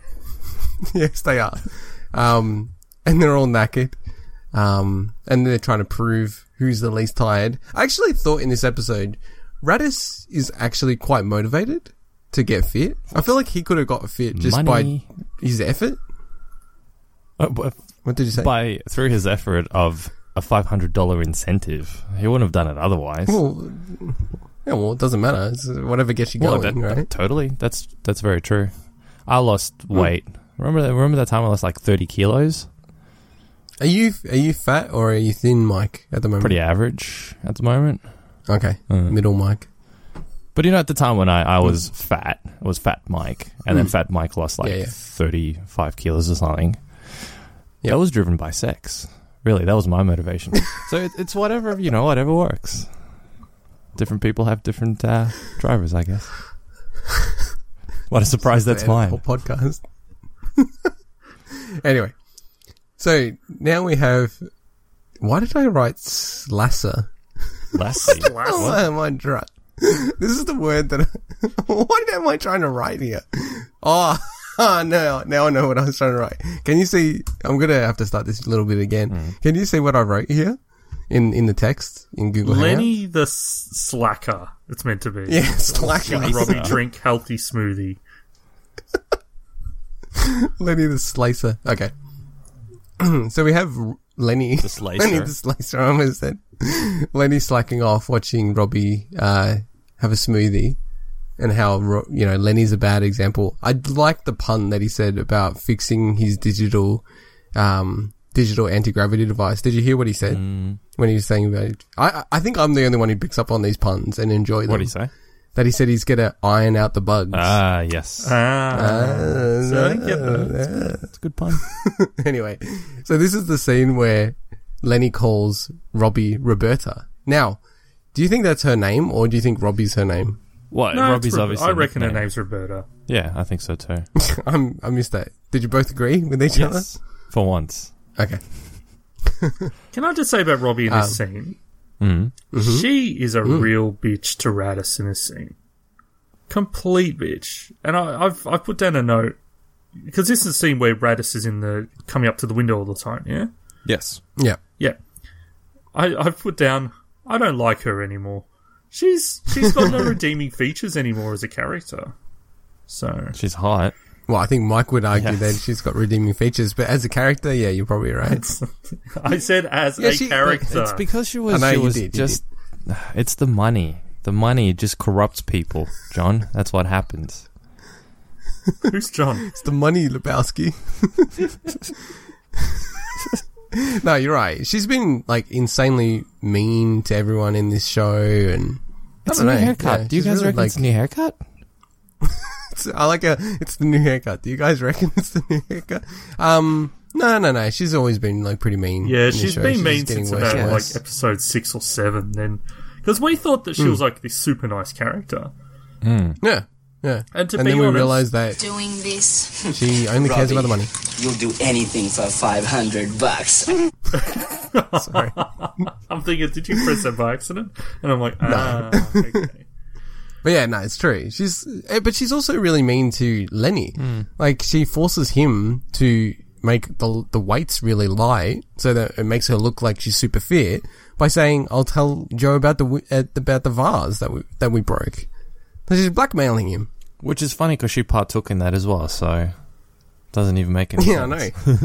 S6: Yes, they are. Um, and they're all knackered. Um, and they're trying to prove who's the least tired. I actually thought in this episode, Radis is actually quite motivated to get fit. I feel like he could have got fit just
S7: Money.
S6: by his effort.
S7: Uh, but
S6: What did you say?
S7: by through his effort of a five hundred dollars incentive. He wouldn't have done it otherwise.
S6: Well, yeah, well, it doesn't matter. It's whatever gets you
S7: Well,
S6: going,
S7: that-
S6: right?
S7: Totally. That's that's very true. I lost
S6: Hmm.
S7: weight. Remember that? Remember that time I lost like thirty kilos?
S6: Are you are you fat or are you thin, Mike, at the moment?
S7: Pretty average at the moment.
S6: Okay,
S7: Mm.
S6: middle Mike.
S7: But you know, at the time when I, I was fat, I was Fat Mike, and then
S6: Mm.
S7: Fat Mike lost like
S6: Yeah, yeah.
S7: thirty-five kilos or something.
S6: Yep.
S7: That was driven by sex. Really, that was my motivation. So it, it's whatever, you know, whatever works. Different people have different uh, drivers, I guess. What a surprise that's
S6: The
S7: mine.
S6: whole podcast. Anyway, so now we have. Why did I write Slasser?
S7: Lassie.
S6: Why am I dry? This is the word that. I, what am I trying to write here? Oh, oh, no! Now I know what I was trying to write. Can you see? I'm gonna have to start this a little bit again.
S7: Mm.
S6: Can you see what I wrote here in in the text in Google Hangouts?
S3: Lenny the s- slacker, it's meant to be.
S6: Yeah, slacker.
S3: Robbie drink healthy smoothie.
S6: Lenny the Slicer. Okay. So we have Lenny.
S7: The Slicer.
S6: Lenny the Slicer, I almost said. Lenny slacking off watching Robbie uh, have a smoothie and how, Ro- you know, Lenny's a bad example. I like the pun that he said about fixing his digital um, digital anti-gravity device. Did you hear what he said
S7: Mm.
S6: when he was saying about it? I, I think I'm the only one who picks up on these puns and enjoy them.
S7: What did he say?
S6: That he said he's going to iron out the bugs.
S7: Ah, yes.
S3: Ah.
S6: Uh,
S3: So I get that.
S7: That's a good pun.
S6: Anyway, so this is the scene where Lenny calls Robbie Roberta. Now, do you think that's her name, or do you think Robbie's her name?
S7: What?
S3: No,
S7: Robbie's
S3: it's Ro-
S7: obviously.
S3: I reckon her
S7: nickname.
S3: name's Roberta.
S7: Yeah, I think so too.
S6: I'm, I missed that. Did you both agree with each
S7: Yes, for once.
S6: other? Okay.
S3: Can I just say about Robbie in this
S6: Um,
S3: scene?
S7: Mm.
S3: She is a real bitch to Radis in this scene. Complete bitch. And I, I've I've put down a note because this is the scene where Radis is in the coming up to the window all the time. Yeah,
S7: Yes.
S6: Yeah.
S3: yeah. I I've put down. I don't like her anymore. She's she's got no redeeming features anymore as a character. So
S7: She's hot.
S6: Well, I think Mike would argue
S7: Yes.
S6: that she's got redeeming features, but as a character, yeah, you're probably right.
S3: I said as
S6: Yeah,
S3: a
S6: she-
S3: character.
S7: It's because she was.
S6: I know
S7: she
S6: you
S7: was
S6: did, you
S7: just. It's the money. The money just corrupts people, John. That's what happens.
S3: Who's John?
S6: It's the money, Lebowski. No, you're right. She's been, like, insanely mean to everyone in this show, and...
S7: It's
S6: I
S7: a
S6: don't
S7: new
S6: know.
S7: haircut.
S6: Yeah,
S7: Do you
S6: she's
S7: guys
S6: really,
S7: reckon
S6: like,
S7: it's a new haircut?
S6: It's, I like a. It's the new haircut. Do you guys reckon it's the new haircut? Um, no, no, no. She's always been like pretty mean.
S3: Yeah,
S6: in this
S3: she's
S6: show.
S3: been mean
S6: just getting
S3: since
S6: worse
S3: about
S6: and
S3: like
S6: worse.
S3: episode six or seven. Then, because we thought that she
S6: Mm.
S3: was like this super nice character,
S6: Yeah, yeah.
S3: and to
S6: and
S3: be
S6: then we
S3: honest,
S6: realised that
S9: Doing this.
S6: she only cares about the money.
S10: You'll do anything for five hundred bucks.
S6: Sorry.
S3: I'm thinking, did you press that by accident? And I'm like, ah, okay.
S6: But yeah, no, it's true. She's, eh, but she's also really mean to Lenny.
S7: Mm.
S6: Like, she forces him to make the the weights really light so that it makes her look like she's super fit by saying, "I'll tell Joe about the w- uh, about the vase that we that we broke." So she's blackmailing him,
S7: which is funny because she partook in that as well. So doesn't even make any
S6: yeah,
S7: sense.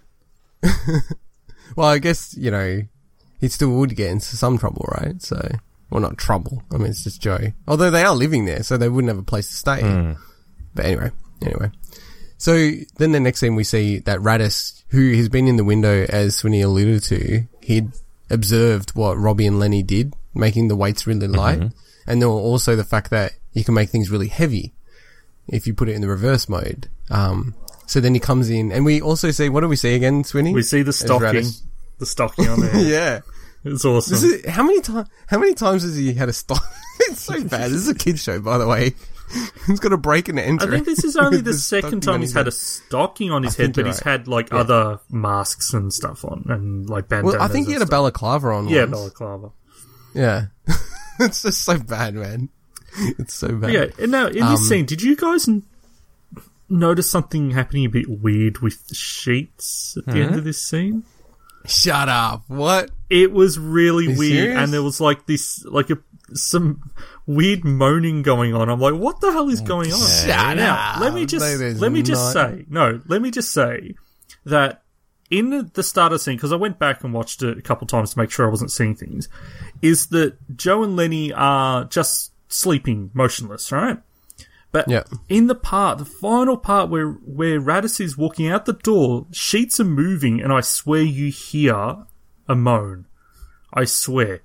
S6: I know. Well, I guess you know he still would get into some trouble, right? So, well, not trouble. I mean, it's just Joe. Although they are living there, so they wouldn't have a place to stay.
S7: Mm.
S6: But anyway, anyway. So then the next scene we see that Radis, who has been in the window, as Swinny alluded to, he'd observed what Robbie and Lenny did, making the weights really light. Mm-hmm. And then also the fact that you can make things really heavy if you put it in the reverse mode. Um, so then he comes in, and we also see, what do we see again, Swinny?
S3: We see the stocking. The stocking on there.
S6: Yeah.
S3: It's awesome.
S6: This is, how many times, how many times has he had a stock? It's so bad. This is a kid's show, by the way. He's got a break and enter.
S3: I think this is only the second time he's had a stocking on his head, but he's had like yeah. other masks and stuff on, and like bandanas.
S6: Well, I think he had a balaclava on.
S3: Yeah,
S6: once.
S3: balaclava.
S6: Yeah, it's just so bad, man. It's so bad.
S3: Yeah. And now in this um, scene, did you guys n- notice something happening a bit weird with the sheets at the mm-hmm. end of this scene?
S6: Shut up! What?
S3: It was really weird,
S6: serious?
S3: And there was like this, like a some weird moaning going on. I'm like, what the hell is going on?
S6: Shut
S3: now,
S6: up!
S3: let me just
S6: no,
S3: let me just
S6: not...
S3: say no. Let me just say that in the start of the scene, because I went back and watched it a couple times to make sure I wasn't seeing things, is that Joe and Lenny are just sleeping, motionless, right? But
S6: yeah.
S3: in the part, the final part where, where Radis is walking out the door, sheets are moving, and I swear you hear a moan. I swear.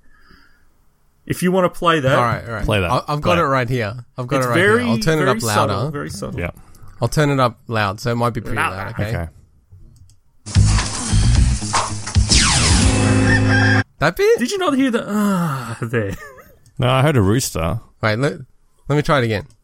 S3: If you want to play that...
S6: All right, all right.
S7: Play that.
S6: I, I've got
S7: play
S6: it right here. I've got
S3: it's
S6: it right
S3: very,
S6: here. I'll turn it up louder.
S3: Subtle, very subtle.
S7: Yeah.
S6: I'll turn it up loud, so it might be pretty
S3: Louder.
S6: loud, okay?
S7: Okay.
S6: That bit?
S3: Did you not hear the... Ah, there.
S7: No, I heard a rooster.
S6: Wait, let, let me try it again.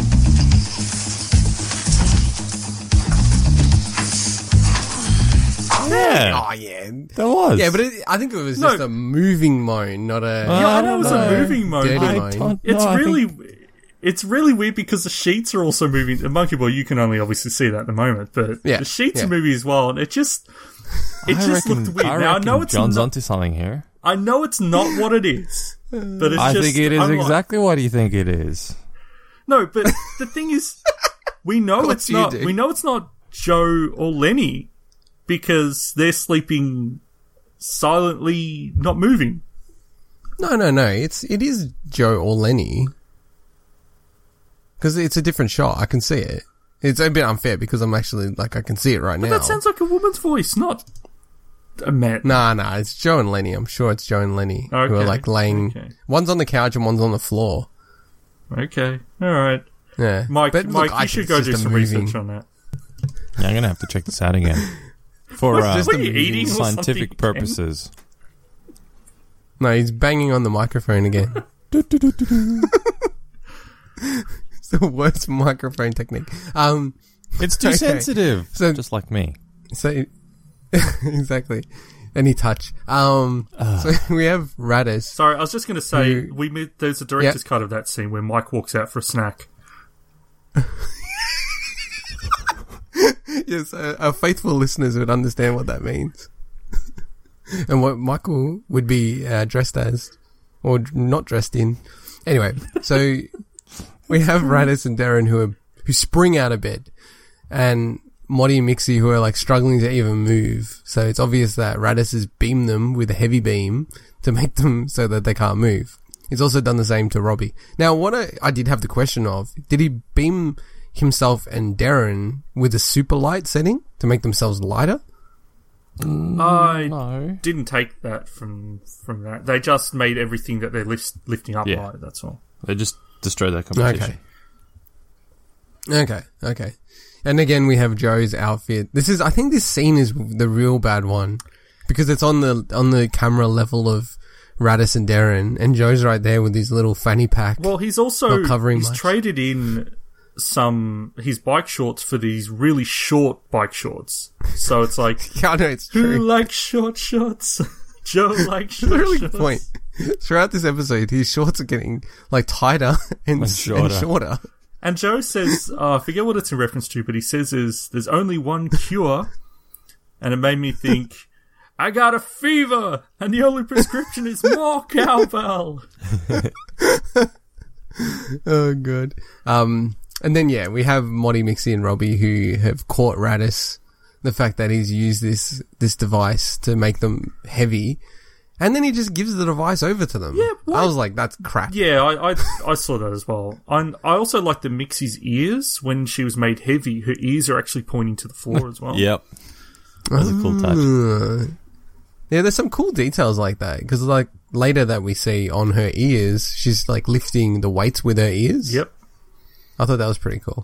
S7: Yeah.
S6: Oh, yeah.
S7: There was.
S6: Yeah, but it, I think it was
S3: No.
S6: just a moving moan, not a...
S3: Yeah, I know it was
S7: no.
S3: a moving moan.
S6: Dirty
S3: but
S6: moan.
S7: don't
S3: It's
S7: know, I
S3: really...
S7: think-
S3: It's really weird because the sheets are also moving. The Monkey Boy, you can only obviously see that at the moment, but
S6: Yeah,
S3: the sheets
S6: yeah.
S3: are moving as well, and it just... It
S7: I
S3: just
S7: reckon,
S3: looked weird.
S7: I
S3: Now, I
S7: reckon
S3: know it's
S7: John's
S3: not...
S7: onto something here.
S3: I know it's not what it is, but it's
S7: I
S3: just...
S7: think it is
S3: I'm like-
S7: exactly what you think it is.
S3: No, but the thing is, we know
S6: course
S3: it's
S6: you
S3: not.
S6: do.
S3: We know it's not Joe or Lenny because they're sleeping silently, not moving.
S6: No, no, no. It's, it is Joe or Lenny. Because it's a different shot. I can see it. It's a bit unfair because I'm actually, like, I can see it right
S3: But
S6: now.
S3: that sounds like a woman's voice, not a man.
S6: Nah, nah, it's Joe and Lenny. I'm sure it's Joe and Lenny who are,
S3: Okay,
S6: like, laying...
S3: okay.
S6: One's on the couch and one's on the floor.
S3: Okay, all right,
S6: Yeah.
S3: Mike.
S6: But
S3: Mike,
S6: look, I
S3: you should
S6: think
S3: go
S6: it's
S3: do
S6: just a
S3: some
S6: moving-
S3: research on that.
S7: Yeah, I'm going to have to check this out again. For
S3: What's
S7: uh,
S3: this, what are you eating or
S7: scientific
S3: something,
S7: purposes.
S6: No, he's banging on the microphone again. It's the worst microphone technique. Um,
S7: It's too
S6: Okay.
S7: sensitive.
S6: So-
S7: just like me.
S6: so exactly, any touch. Um, so we have Radis.
S3: Sorry, I was just going to say
S6: Who-
S3: we made, there's a director's cut of that scene where Mike walks out for a snack.
S6: Yes, uh, our faithful listeners would understand what that means, and what Michael would be uh, dressed as, or not dressed in. Anyway, so we have Radis and Darren who are who spring out of bed, and Moddy and Mixie who are like struggling to even move. So it's obvious that Radis has beamed them with a heavy beam to make them so that they can't move. He's also done the same to Robbie. Now, what I, I did have the question of, did he beam himself and Darren with a super light setting to make themselves lighter?
S3: I
S7: No.
S3: didn't take that from from that. They just made everything that they're lift, lifting up
S7: Yeah.
S3: light. That's all.
S7: They just destroyed that competition.
S6: Okay. Okay, okay. And again, we have Joe's outfit. This is, I think this scene is the real bad one because it's on the, on the camera level of Radis and Darren, and Joe's right there with his little fanny pack.
S3: Well, he's also
S6: Not covering
S3: he's
S6: much.
S3: traded in some his bike shorts for these really short bike shorts. So it's like,
S6: Yeah, I know it's
S3: who
S6: true.
S3: likes short shorts? Joe likes short
S6: Really
S3: shorts.
S6: good point. Throughout this episode, his shorts are getting like tighter and,
S7: And shorter.
S6: and shorter.
S3: And Joe says, uh, I forget what it's in reference to, but he says is there's only one cure, and it made me think, I got a fever, and the only prescription is more cowbell.
S6: Oh, good. Um, and then, yeah, we have Monty, Mixie, and Robbie who have caught Radis. The fact that he's used this, this device to make them heavy. And then he just gives the device over to them.
S3: Yeah, what?
S6: I was like, that's crap.
S3: Yeah, I, I I saw that as well. And I also like the Mixie's ears. When she was made heavy, her ears are actually pointing to the floor as well.
S7: Yep. That was a cool touch.
S6: Uh, yeah, there's some cool details like that. Because, like, later that we see on her ears, she's, like, lifting the weights with her ears.
S3: Yep.
S6: I thought that was pretty cool.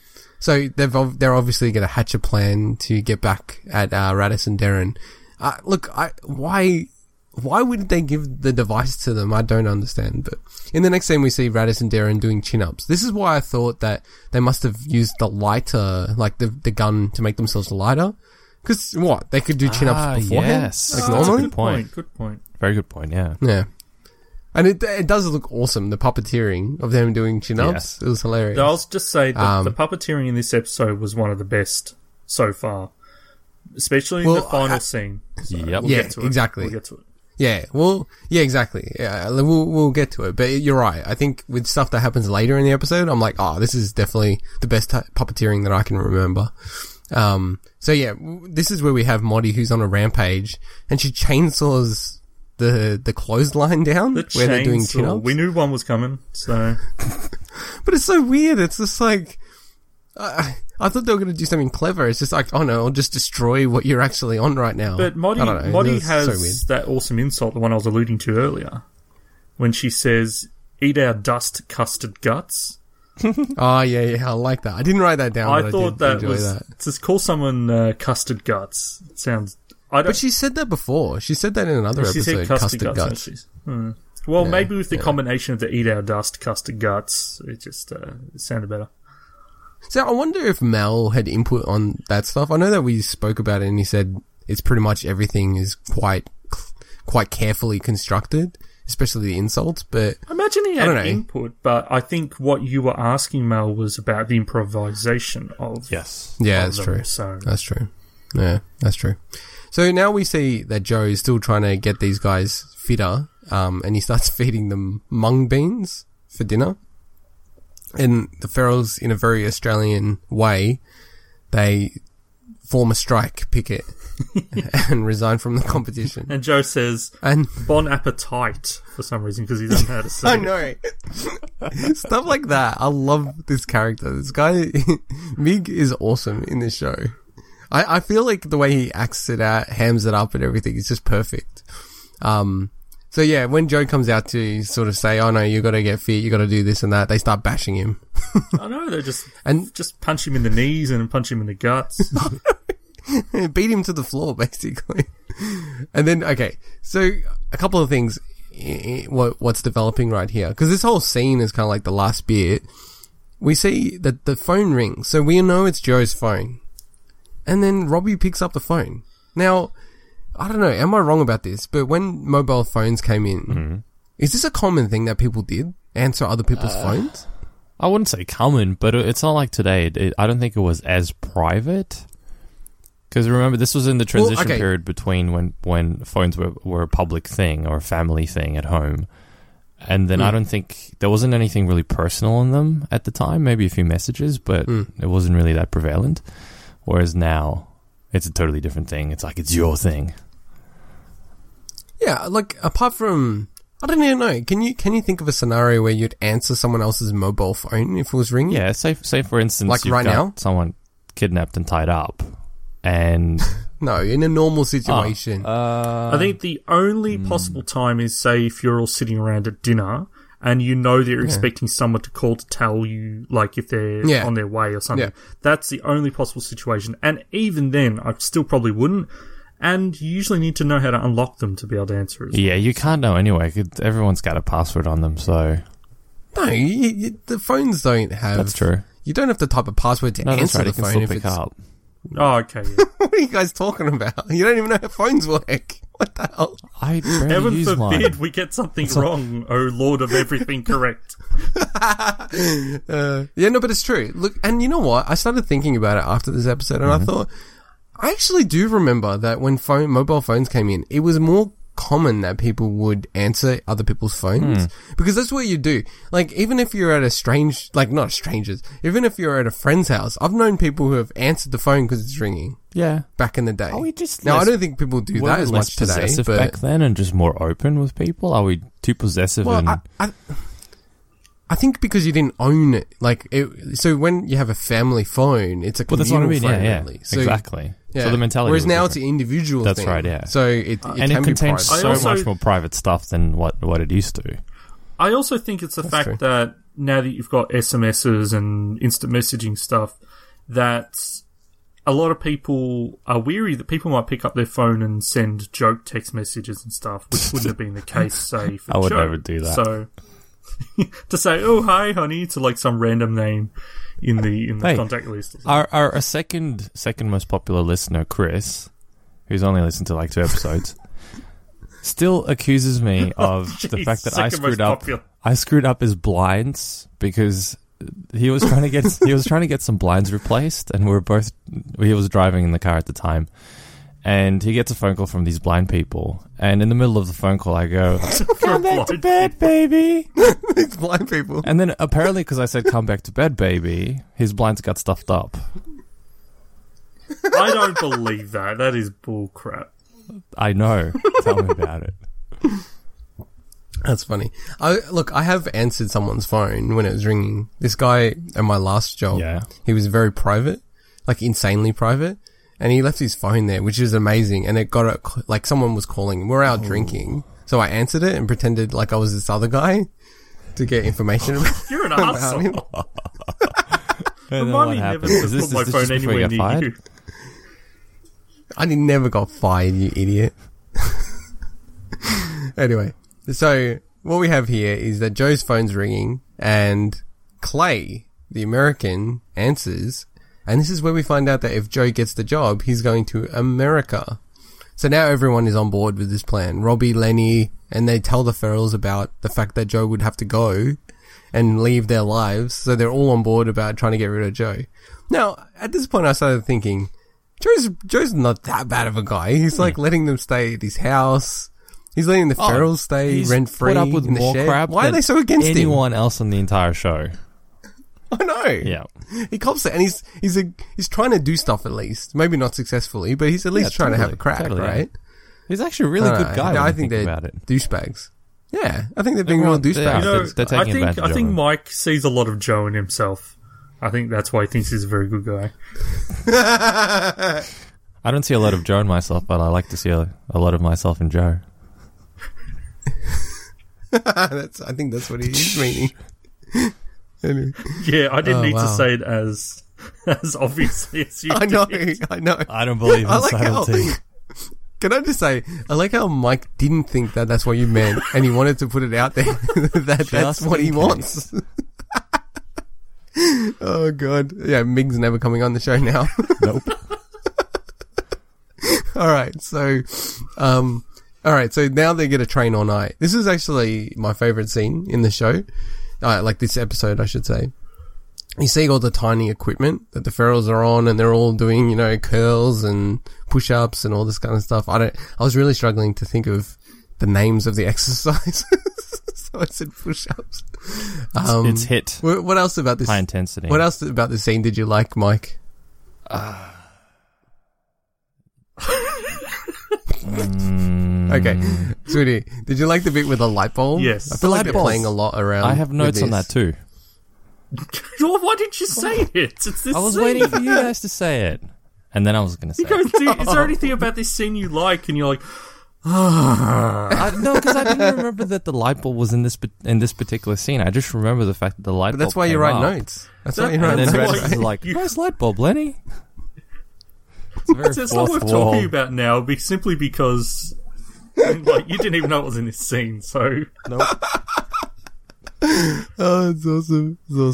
S6: So they've ov- they're obviously going to hatch a plan to get back at uh, Radis and Darren. Uh, look, I why why would they give the device to them? I don't understand. But in the next scene, we see Radis and Darren doing chin-ups. This is why I thought that they must have used the lighter, like the the gun, to make themselves lighter. Because what, they could do chin-ups
S7: Ah,
S6: beforehand,
S7: yes.
S6: like
S7: Oh, that's a
S6: normally.
S7: good point.
S3: Good point.
S7: Very good point, yeah.
S6: Yeah. And it it does look awesome, the puppeteering of them doing chin-ups.
S3: Yeah.
S6: It was hilarious.
S3: I'll just say that
S6: Um,
S3: the puppeteering in this episode was one of the best so far. Especially in
S6: Well,
S3: the final
S6: I-
S3: scene. So
S7: Yep.
S3: we'll
S6: Yeah,
S3: get to it.
S6: exactly.
S3: We'll get to it.
S6: Yeah, well, yeah, exactly. Yeah, we'll we'll get to it, but you're right. I think with stuff that happens later in the episode, I'm like, oh, this is definitely the best t- puppeteering that I can remember. Um, so yeah, w- this is where we have Moddy who's on a rampage, and she chainsaws the the clothesline down
S3: The
S6: where they're doing
S3: chainsaw.
S6: chin-ups.
S3: We knew one was coming, so
S6: But it's so weird. It's just like, uh, I thought they were going to do something clever. It's just like, oh no, I'll just destroy what you're actually on right now.
S3: But Moddy,
S6: I don't know.
S3: Moddy
S6: It's
S3: has
S6: so weird.
S3: that awesome insult, the one I was alluding to earlier, when she says, "Eat our dust, custard guts."
S6: Oh yeah, yeah, I like that. I didn't write that down.
S3: I
S6: but I
S3: thought
S6: did
S3: that
S6: enjoy
S3: was
S6: that.
S3: to call someone uh, custard guts. It sounds. I don't.
S6: But she said that before. She said that in another
S3: she
S6: episode.
S3: said custard,
S6: Custard
S3: guts.
S6: guts.
S3: guts. Hmm. Well,
S6: Yeah,
S3: maybe with the
S6: yeah.
S3: combination of the "eat our dust, custard guts," it just uh, it sounded better.
S6: So I wonder if Mel had input on that stuff. I know that we spoke about it, and he said it's pretty much everything is quite, quite carefully constructed, especially the insults. But
S3: I imagine he
S6: I don't
S3: had
S6: know.
S3: input, but I think what you were asking, Mel, was about the improvisation of.
S7: Yes.
S6: yeah,
S3: of
S6: that's
S3: them,
S6: true.
S3: So
S6: That's true. Yeah, that's true. So now we see that Joe is still trying to get these guys fitter, um, and he starts feeding them mung beans for dinner. And the Ferals, in a very Australian way, they form a strike picket and resign from the competition.
S3: And Joe says,
S6: And
S3: "Bon appetite" for some reason because he doesn't know how to say
S6: I
S3: it.
S6: know. Stuff like that. I love this character. This guy, Mig, is awesome in this show. I, I feel like the way he acts it out, hams it up and everything is just perfect. Um, so yeah, when Joe comes out to sort of say, oh no, you gotta get fit, you gotta do this and that, they start bashing him.
S3: I know they just
S6: And-
S3: just punch him in the knees and punch him in the guts.
S6: Beat him to the floor, basically. And then, okay, so a couple of things, i- i- what, what's developing right here. Because this whole scene is kind of like the last bit. We see that the phone rings, so we know it's Joe's phone. And then Robbie picks up the phone. Now, I don't know, am I wrong about this? But when mobile phones came in,
S7: Mm-hmm.
S6: is this a common thing that people did? Answer other people's
S7: Uh,
S6: phones?
S7: I wouldn't say common, but it's not like today. It, it, I don't think it was as private. Because remember, this was in the
S6: Well,
S7: transition
S6: okay.
S7: period between when, when phones were, were a public thing or a family thing at home. And then
S6: Mm.
S7: I don't think there wasn't anything really personal in them at the time. Maybe a few messages, but
S6: Mm.
S7: it wasn't really that prevalent. Whereas now, it's a totally different thing. It's like, it's your thing.
S6: Yeah, like, apart from, I don't even know, can you, can you think of a scenario where you'd answer someone else's mobile phone if it was ringing?
S7: Yeah, say, say for instance,
S6: Like
S7: you've
S6: right
S7: got
S6: now?
S7: someone kidnapped and tied up. And
S6: No, in a normal situation.
S7: uh,
S3: I think the only possible time is, say, if you're all sitting around at dinner and you know that you're expecting someone to call to tell you, like, if they're
S6: Yeah.
S3: on their way or something.
S6: Yeah.
S3: That's the only possible situation. And even then, I still probably wouldn't. And you usually need to know how to unlock them to be able to answer as well.
S7: yeah, you can't know anyway. 'Cause everyone's got a password on them, so
S6: No, you, you, the phones don't have.
S7: that's true.
S6: You don't have to type a password to
S7: No, that's
S6: answer
S7: right. You
S6: the
S7: can
S6: phone
S7: still
S6: if
S7: pick
S6: it's.
S7: up.
S3: Oh, okay, yeah.
S6: What are you guys talking about? You don't even know how phones work. What the hell?
S7: I barely
S3: Heaven
S7: use
S3: forbid
S7: mine.
S3: we get something wrong, oh Lord of everything correct.
S6: uh, yeah, no, but it's true. Look, and you know what? I started thinking about it after this episode, and
S7: Mm-hmm.
S6: I thought, I actually do remember that when phone, mobile phones came in, it was more common that people would answer other people's phones
S7: Mm.
S6: because that's what you do. Like, even if you're at a strange, like not strangers, even if you're at a friend's house, I've known people who have answered the phone because it's ringing.
S7: Yeah.
S6: Back in the day.
S7: Are we just
S6: now,
S7: less-
S6: I don't think people do
S7: Were
S6: that
S7: we
S6: as
S7: less
S6: much today,
S7: possessive
S6: but
S7: back then and just more open with people? Are we too possessive?
S6: well,
S7: and
S6: I, I, I think because you didn't own it, like, it, so when you have a family phone, it's a
S7: well, that's what I
S6: communal
S7: mean.
S6: phone,
S7: Yeah, yeah,
S6: really. So,
S7: exactly.
S6: yeah.
S7: So the mentality.
S6: Whereas
S7: was
S6: now
S7: different.
S6: it's an individual
S7: That's
S6: thing.
S7: right. Yeah.
S6: So it, it
S7: and
S6: can
S7: it
S6: be
S7: contains
S6: private.
S7: so
S3: I also-
S7: much more private stuff than what what it used to.
S3: I also think it's the
S6: That's
S3: fact
S6: true.
S3: that now that you've got S M Ses and instant messaging stuff, that a lot of people are weary that people might pick up their phone and send joke text messages and stuff, which wouldn't have been the case, say, for
S7: I would
S3: Joe.
S7: never do that.
S3: So to say, "Oh, hi, honey," to like some random name in the in the
S7: Hey,
S3: contact list. Or something.
S7: Our our a second second most popular listener, Chris, who's only listened to like two episodes, still accuses me of the
S3: Jeez,
S7: fact that I
S3: second most
S7: screwed up.
S3: popular.
S7: I screwed up his blinds because he was trying to get he was trying to get some blinds replaced, and we were both he was driving in the car at the time, and he gets a phone call from these blind people, and in the middle of the phone call, I go, "Come back to bed, baby."
S6: It's blind people.
S7: And then apparently, because I said "come back to bed, baby," his blinds got stuffed up.
S3: I don't believe that. That is bull crap.
S7: I know. Tell me about it.
S6: That's funny. I, look, I have answered someone's phone when it was ringing. This guy at my last job,
S7: Yeah.
S6: he was very private, like insanely private, and he left his phone there, which is amazing. And it got a, like someone was calling. We're out drinking, so I answered it and pretended like I was this other guy to get information about,
S3: You're an
S6: about
S3: asshole.
S6: him.
S7: And then
S3: Remind
S7: what
S3: me never
S7: happened?
S3: to
S7: Is this,
S3: put my
S7: is this
S3: phone
S7: just before
S3: anywhere
S7: you got
S3: near
S7: fired?
S3: you.
S6: I never got fired, you idiot. Anyway, so what we have here is that Joe's phone's ringing and Clay, the American, answers. And this is where we find out that if Joe gets the job, he's going to America. So now everyone is on board with this plan. Robbie, Lenny, and they tell the Ferrells about the fact that Joe would have to go and leave their lives. So they're all on board about trying to get rid of Joe. Now, at this point, I started thinking, Joe's, Joe's not that bad of a guy. He's like letting them stay at his house. He's letting the Ferrells stay
S7: He's
S6: rent free
S7: put up with
S6: in the
S7: more
S6: shed.
S7: crap
S6: Why are
S7: than
S6: they so against him?
S7: anyone else on the entire show.
S6: I know.
S7: Yeah.
S6: He cops it, and he's he's a he's trying to do stuff at least. Maybe not successfully, but he's at least
S7: Yeah,
S6: trying to have
S7: totally,
S6: a crack,
S7: totally, yeah.
S6: right?
S7: He's actually a really
S6: I
S7: good
S6: don't
S7: guy.
S6: know.
S7: when
S6: I
S7: I
S6: think
S7: think
S6: they're
S7: about it.
S6: douchebags. Yeah, I think they're being
S7: Everyone-
S6: real
S7: they
S6: douchebags.
S7: are.
S3: You know,
S7: They're taking
S3: I think
S7: advantage
S3: I
S7: of
S3: think
S7: him.
S3: Mike sees a lot of Joe in himself. I think that's why he thinks he's a very good guy.
S7: I don't see a lot of Joe in myself, but I like to see a, a lot of myself in Joe.
S6: that's, I think that's what he is meaning. Anyway.
S3: Yeah, I didn't
S6: Oh,
S3: need
S6: wow.
S3: to say it as as obviously as you
S6: I know,
S3: did.
S6: I know.
S7: I don't believe in
S6: I like how-
S7: subtlety.
S6: Can I just say, I like how Mike didn't think that that's what you meant, and he wanted to put it out there that that's what he
S7: in
S6: wants. Oh god, yeah, Mig's never coming on the show now.
S7: Nope.
S6: All right, so, um, all right, so now they get a train all night. This is actually my favorite scene in the show, uh, like this episode, I should say. You see all the tiny equipment that the Ferrells are on, and they're all doing, you know, curls and push-ups and all this kind of stuff. I don't. I was really struggling to think of the names of the exercises, so I said push-ups. Um,
S7: it's hit.
S6: What, what else about this?
S7: High intensity.
S6: What else about this scene did you like, Mike?
S7: Mm,
S6: Okay, sweetie, did you like the bit with the light bulb?
S3: Yes.
S6: I feel
S7: The
S6: like
S7: light
S6: they're
S7: bulb.
S6: playing a lot around.
S7: I have
S6: with
S7: notes on
S6: this.
S7: that too.
S3: Well, why didn't you say it? It's this
S7: I was
S3: scene.
S7: waiting for you guys to say it, and then I was going to say
S3: You go,
S7: it.
S3: "Dude, is there anything about this scene you like?" And you're like,
S7: I, no, because I didn't remember that the light bulb was in this pa- in this particular scene. I just remember the fact that the light
S6: But
S7: bulb.
S6: that's why you
S7: came
S6: write
S7: up.
S6: notes. That's why you
S3: That-
S6: write
S7: And then
S3: That's
S6: notes.
S3: why
S7: Regis
S3: you-
S7: is like,
S3: you-
S7: "Nice light bulb, Lenny." It's a very
S3: It's, it's not
S7: fourth
S3: worth
S7: wall.
S3: talking about now, be, simply because like you didn't even know it was in this scene. So
S7: Nope.
S6: Oh, it's awesome. It's awesome.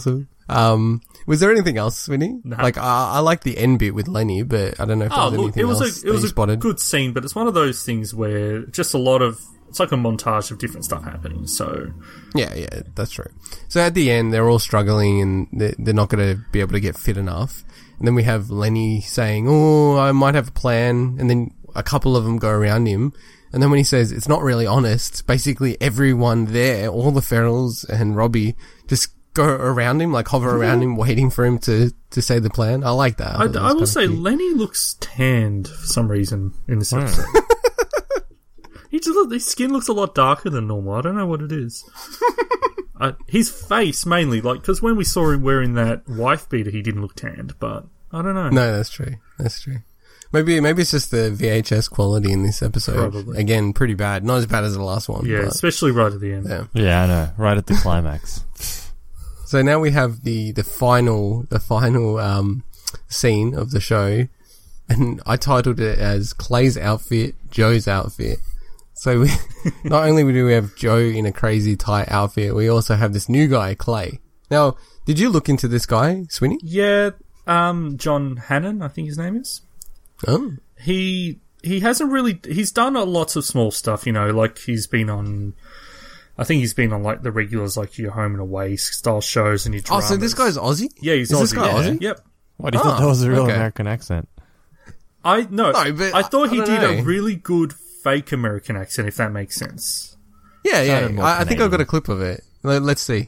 S6: Um, was there anything else, Winnie?
S3: No.
S6: Like, I, I like the end bit with Lenny, but I don't know if there
S3: Oh,
S6: was
S3: look,
S6: anything
S3: it was
S6: else
S3: a it was
S6: that you
S3: a
S6: spotted.
S3: good scene, but it's one of those things where just a lot of it's like a montage of different stuff happening. So
S6: Yeah, yeah, that's true. So at the end, they're all struggling and they're, they're not going to be able to get fit enough. And then we have Lenny saying, "Oh, I might have a plan," and then a couple of them go around him. And then when he says it's not really honest, basically everyone there, all the Ferrells and Robbie, just go around him, like hover around him, waiting for him to, to say the plan. I like that. I,
S3: I,
S6: thought that
S3: I
S6: was
S3: will say
S6: kinda cute.
S3: Lenny looks tanned for some reason in this episode. he just look, his skin looks a lot darker than normal. I don't know what it is. uh, his face mainly, like because when we saw him wearing that wife beater, he didn't look tanned. But I don't know.
S6: No, that's true. That's true. Maybe maybe it's just the V H S quality in this episode.
S3: Probably.
S6: Again, pretty bad. Not as bad as the last one.
S3: Yeah,
S6: but,
S3: especially right at the end.
S6: yeah.
S7: Yeah, I know. Right at the climax.
S6: So now we have the, the final the final um, scene of the show, and I titled it as Clay's outfit, Joe's outfit. So we, not only do we have Joe in a crazy tight outfit, we also have this new guy, Clay. Now, did you look into this guy, Swinny?
S3: Yeah, um, John Hannon, I think his name is.
S6: Oh.
S3: He he hasn't really. He's done a lots of small stuff, you know, like he's been on. I think he's been on like the regulars, like your Home and Away style shows and your
S6: Oh,
S3: dramas.
S6: so this guy's Aussie?
S3: Yeah, he's
S6: Is
S3: Aussie.
S6: this guy
S3: yeah.
S6: Aussie?
S3: Yep.
S7: What, do you
S6: Oh,
S7: thought that was a real
S6: okay.
S7: American accent?
S3: I no,
S6: No, but
S3: I thought
S6: I-
S3: he
S6: I
S3: did
S6: don't
S3: a
S6: know.
S3: really good fake American accent, if that makes sense.
S6: Yeah, yeah.
S7: Sounded more
S6: I, I think I've got
S7: Canadian.
S6: a clip of it. Let, let's see.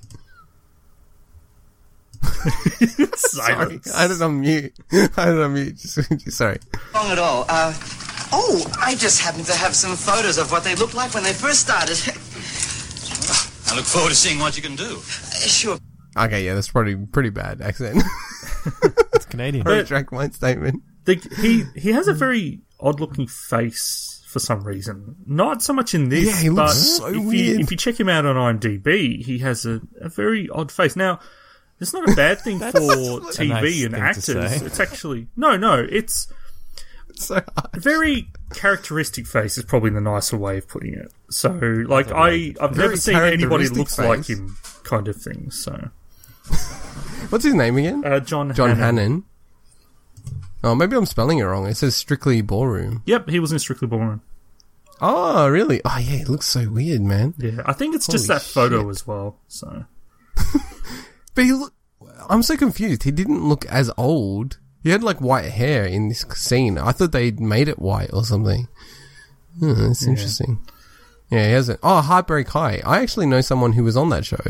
S6: Sorry,
S3: Silence.
S6: I had it on mute. I had it on mute. Just- Sorry.
S10: Wrong at all. Uh, oh, I just happen to have some photos of what they looked like when they first started.
S11: I look forward to seeing what you can do.
S10: Sure.
S6: Okay, yeah, that's probably pretty bad accent.
S7: It's Canadian.
S6: I retract my statement.
S3: The, he he has a very odd looking face for some reason. Not so much in this,
S6: Yeah, he
S3: but
S6: looks so
S3: if
S6: weird.
S3: you if you check him out on IMDb, he has a, a very odd face. Now, it's not a bad thing for T V
S7: nice
S3: and
S7: thing to
S3: actors.
S7: say.
S3: It's actually no, no. It's
S6: So hard.
S3: a very characteristic face is probably the nicer way of putting it. So, like, I I've
S6: Very
S3: never seen anybody that
S6: characteristic
S3: looks like
S6: face.
S3: him, kind of thing. So,
S6: What's his name again?
S3: uh, John
S6: John
S3: Hannon.
S6: Hannon. Oh, maybe I'm spelling it wrong. It says Strictly Ballroom.
S3: Yep, he was in Strictly Ballroom.
S6: Oh, really? Oh, yeah, it looks so weird, man.
S3: Yeah, I think it's just
S6: Holy
S3: that photo
S6: shit.
S3: as well. So.
S6: But he look, I'm so confused. He didn't look as old. He had like white hair in this scene. I thought they'd made it white or something. Hmm, that's
S3: Yeah.
S6: interesting. Yeah, he hasn't. Oh, Heartbreak High. I actually know someone who was on that show.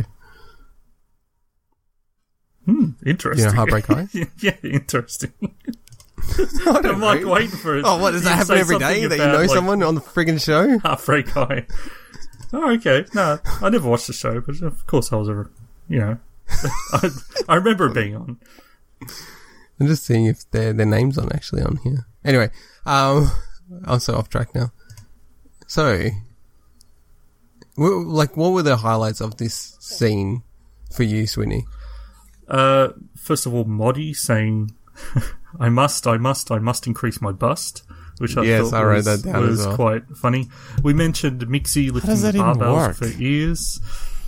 S3: Hmm, interesting.
S6: You know Heartbreak High?
S3: yeah, interesting.
S6: I don't
S3: I'm like
S6: know.
S3: waiting for it.
S6: Oh, what, does that
S3: you
S6: happen
S3: say
S6: every day
S3: something
S6: that you
S3: about,
S6: know
S3: like,
S6: someone on the friggin' show?
S3: Heartbreak High. Oh, okay. No, I never watched the show, but of course I was ever, you know, I, I remember it being on.
S6: I'm just seeing if their their name's on actually on here. Anyway, um, I'm so off track now. So, wh- like, what were the highlights of this scene for you, Swinny?
S3: Uh, first of all, Moddy saying, "I must, I must, I must increase my bust," which I
S6: Yes,
S3: thought
S6: I wrote
S3: was,
S6: that down
S3: was
S6: as well.
S3: quite funny. We mentioned Mixie lifting
S7: does
S3: the
S7: that even
S3: barbells
S7: work?
S3: for ears.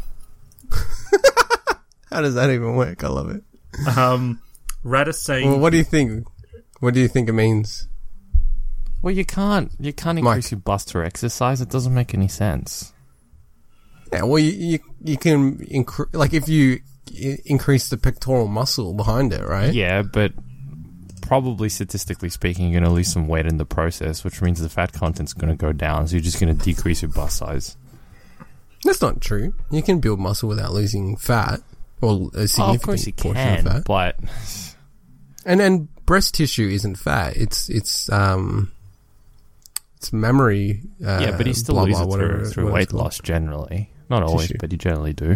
S6: How does that even work? I love it.
S3: Um, Radis saying,
S6: Well, what do you think? What do you think it means?
S7: Well, you can't you can't increase
S6: Mike.
S7: your bust for exercise. It doesn't make any sense.
S6: Yeah, well, you you, you can incre- like if you i- increase the pectoral muscle behind it, right?
S7: Yeah, but probably statistically speaking, you're going to lose some weight in the process, which means the fat content's going to go down. So you're just going to decrease your bust size.
S6: That's not true. You can build muscle without losing fat, or a significant
S7: Oh, of course you
S6: portion
S7: can,
S6: of fat.
S7: but
S6: And and breast tissue isn't fat. It's it's um it's mammary. Uh,
S7: yeah, but you still
S6: blah,
S7: lose
S6: blah,
S7: it
S6: whatever-
S7: through, through
S6: what it's
S7: weight
S6: called.
S7: loss generally. Not always,
S6: Tissue.
S7: but you generally do.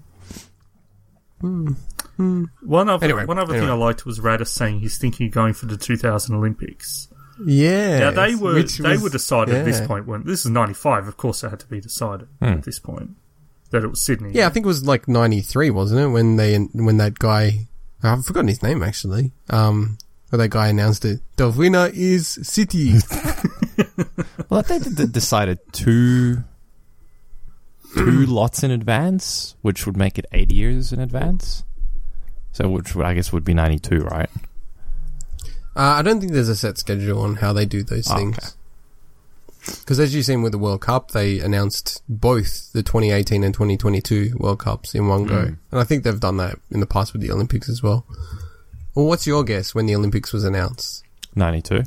S3: one other,
S6: Anyway,
S3: one other thing
S6: anyway.
S3: I liked was Radis saying he's thinking of going for the two thousand Olympics.
S6: Yeah.
S3: Now they were
S6: which
S3: they
S6: was-
S3: were decided at this
S6: yeah.
S3: point when this is ninety-five. Of course, it had to be decided at this point that it was Sydney.
S6: Yeah, I think it was like ninety-three, wasn't it? When they when that guy, I've forgotten his name actually. Um, where that guy announced it. The winner is City.
S7: Well, I think they d- decided two two lots in advance, which would make it eight years in advance. So which would, I guess would be ninety-two, right?
S6: Uh, I don't think there's a set schedule on how they do those
S7: Oh,
S6: things.
S7: okay.
S6: Because as you've seen with the World Cup, they announced both the twenty eighteen and twenty twenty-two World Cups in one go.
S7: Mm.
S6: And I think they've done that in the past with the Olympics as well. Well, what's your guess when the Olympics was announced?
S7: ninety-two.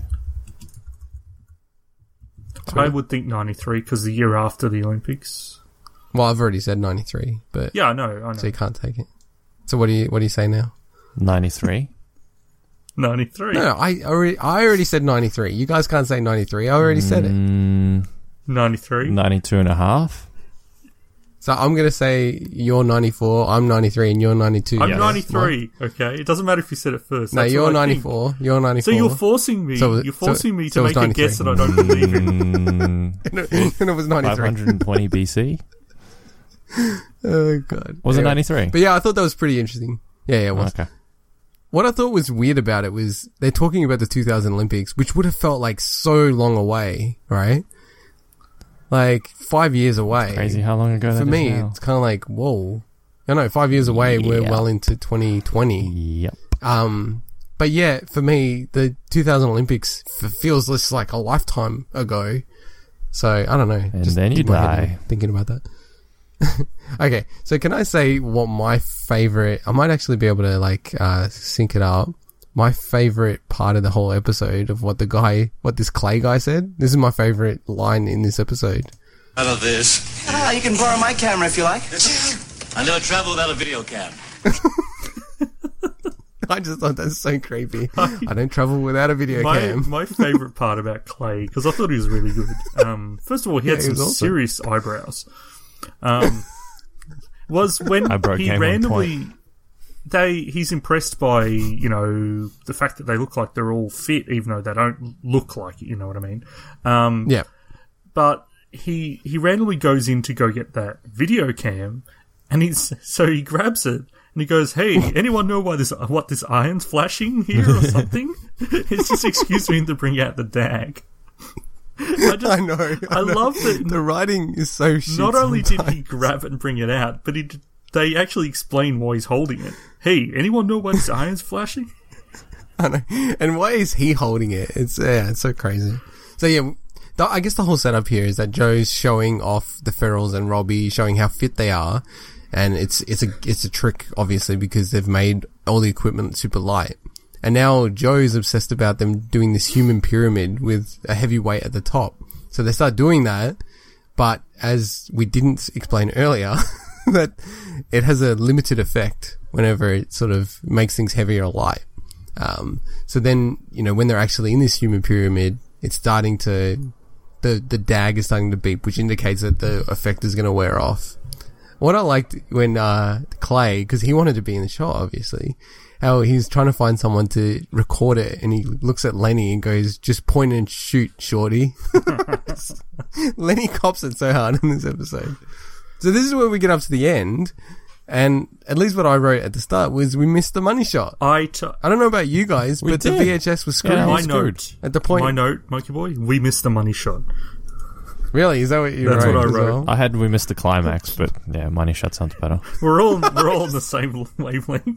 S3: I would think ninety-three because the year after the Olympics.
S6: Well, I've already said ninety-three, but
S3: Yeah, I know, I know.
S6: so you can't take it. So what do you what do you say now?
S7: ninety-three.
S3: ninety-three.
S6: No, no, I already I already said ninety-three. You guys can't say ninety-three. I already said it.
S7: Mm,
S3: ninety-three.
S7: ninety-two and a half.
S6: So I'm going to say you're ninety-four, I'm ninety-three, and you're ninety-two.
S3: I'm
S7: Yes.
S3: ninety-three, okay? It doesn't matter if you said it first.
S6: No,
S3: That's
S6: you're
S3: what I think.
S6: ninety-four. You're ninety-four.
S3: So you're forcing me.
S6: So-
S3: you're
S6: so-
S3: forcing me
S6: so
S3: to
S6: it's
S3: make a guess that I don't believe in.
S7: Mm,
S6: and it was ninety-three.
S7: five hundred twenty B C.
S6: Oh, God.
S7: Was it
S6: Anyway.
S7: ninety-three?
S6: But yeah, I thought that was pretty interesting. Yeah, yeah, it was.
S7: Okay.
S6: What I thought was weird about it was they're talking about the two thousand Olympics, which would have felt like so long away, right? Like five years away.
S7: Crazy how long ago that
S6: For
S7: is
S6: me,
S7: now.
S6: it's kind of like, whoa. I know, five years away, we're
S7: Yeah.
S6: well into twenty twenty.
S7: Yep.
S6: Um, but yeah, for me, the two thousand Olympics f- feels just like a lifetime ago. So, I don't know.
S7: And
S6: just
S7: then you
S6: did my head
S7: die.
S6: in thinking about that. Okay, so can I say what my favorite, I might actually be able to like, uh, sync it up. My favorite part of the whole episode of what the guy, what this Clay guy said. This is my favorite line in this episode.
S11: Out of this.
S10: Ah, you can borrow my camera if you like.
S11: I never travel without a video cam.
S6: I just thought that's so creepy. I don't travel without a video
S3: My,
S6: cam.
S3: my favourite part about Clay, because I thought he was really good. Um, first of all, he had
S6: Yeah, he
S3: some
S6: was awesome.
S3: serious eyebrows. Um, was when
S7: Eyebrow
S3: he
S7: game on
S3: randomly they he's impressed by, you know, the fact that they look like they're all fit, even though they don't look like it. You know what I mean? Um,
S6: Yeah.
S3: But he he randomly goes in to go get that video cam, and he's so he grabs it. And he goes, "Hey, anyone know why this what this iron's flashing here or something?" It's just excuse me to bring out the dag. I, just,
S6: I know.
S3: I,
S6: know.
S3: love that.
S6: The writing is so shit.
S3: Not only did
S6: sometimes.
S3: he grab it and bring it out, but he d- they actually explain why he's holding it. Hey, anyone know why this iron's flashing?
S6: I know. And why is he holding it? It's yeah, it's so crazy. So yeah, the, I guess the whole setup here is that Joe's showing off the Ferrells and Robbie, showing how fit they are, and it's it's a it's a trick obviously because they've made all the equipment super light. And now Joe's obsessed about them doing this human pyramid with a heavy weight at the top. So they start doing that, but as we didn't explain earlier, that it has a limited effect whenever it sort of makes things heavy or light. Um, so then, you know, when they're actually in this human pyramid, it's starting to, the, the dag is starting to beep, which indicates that the effect is going to wear off. What I liked when, uh, Clay, because he wanted to be in the shot, obviously, how he's trying to find someone to record it, and he looks at Lenny and goes, "Just point and shoot, shorty." Lenny cops it so hard in this episode. So this is where we get up to the end, and at least what I wrote at the start was we missed the money shot.
S3: I, t-
S6: I don't know about you guys,
S7: We
S6: but the
S7: did.
S6: V H S was screwed.
S7: Yeah,
S3: my
S7: was
S3: note
S7: screwed.
S6: At the point,
S3: my note, Mikey boy, we missed the money shot.
S6: really, is that what you
S3: That's
S6: wrote?
S3: what I
S6: as
S3: wrote.
S6: well?
S7: I had we missed the climax, but yeah, money shot sounds better.
S3: We're all we're all on the same wavelength.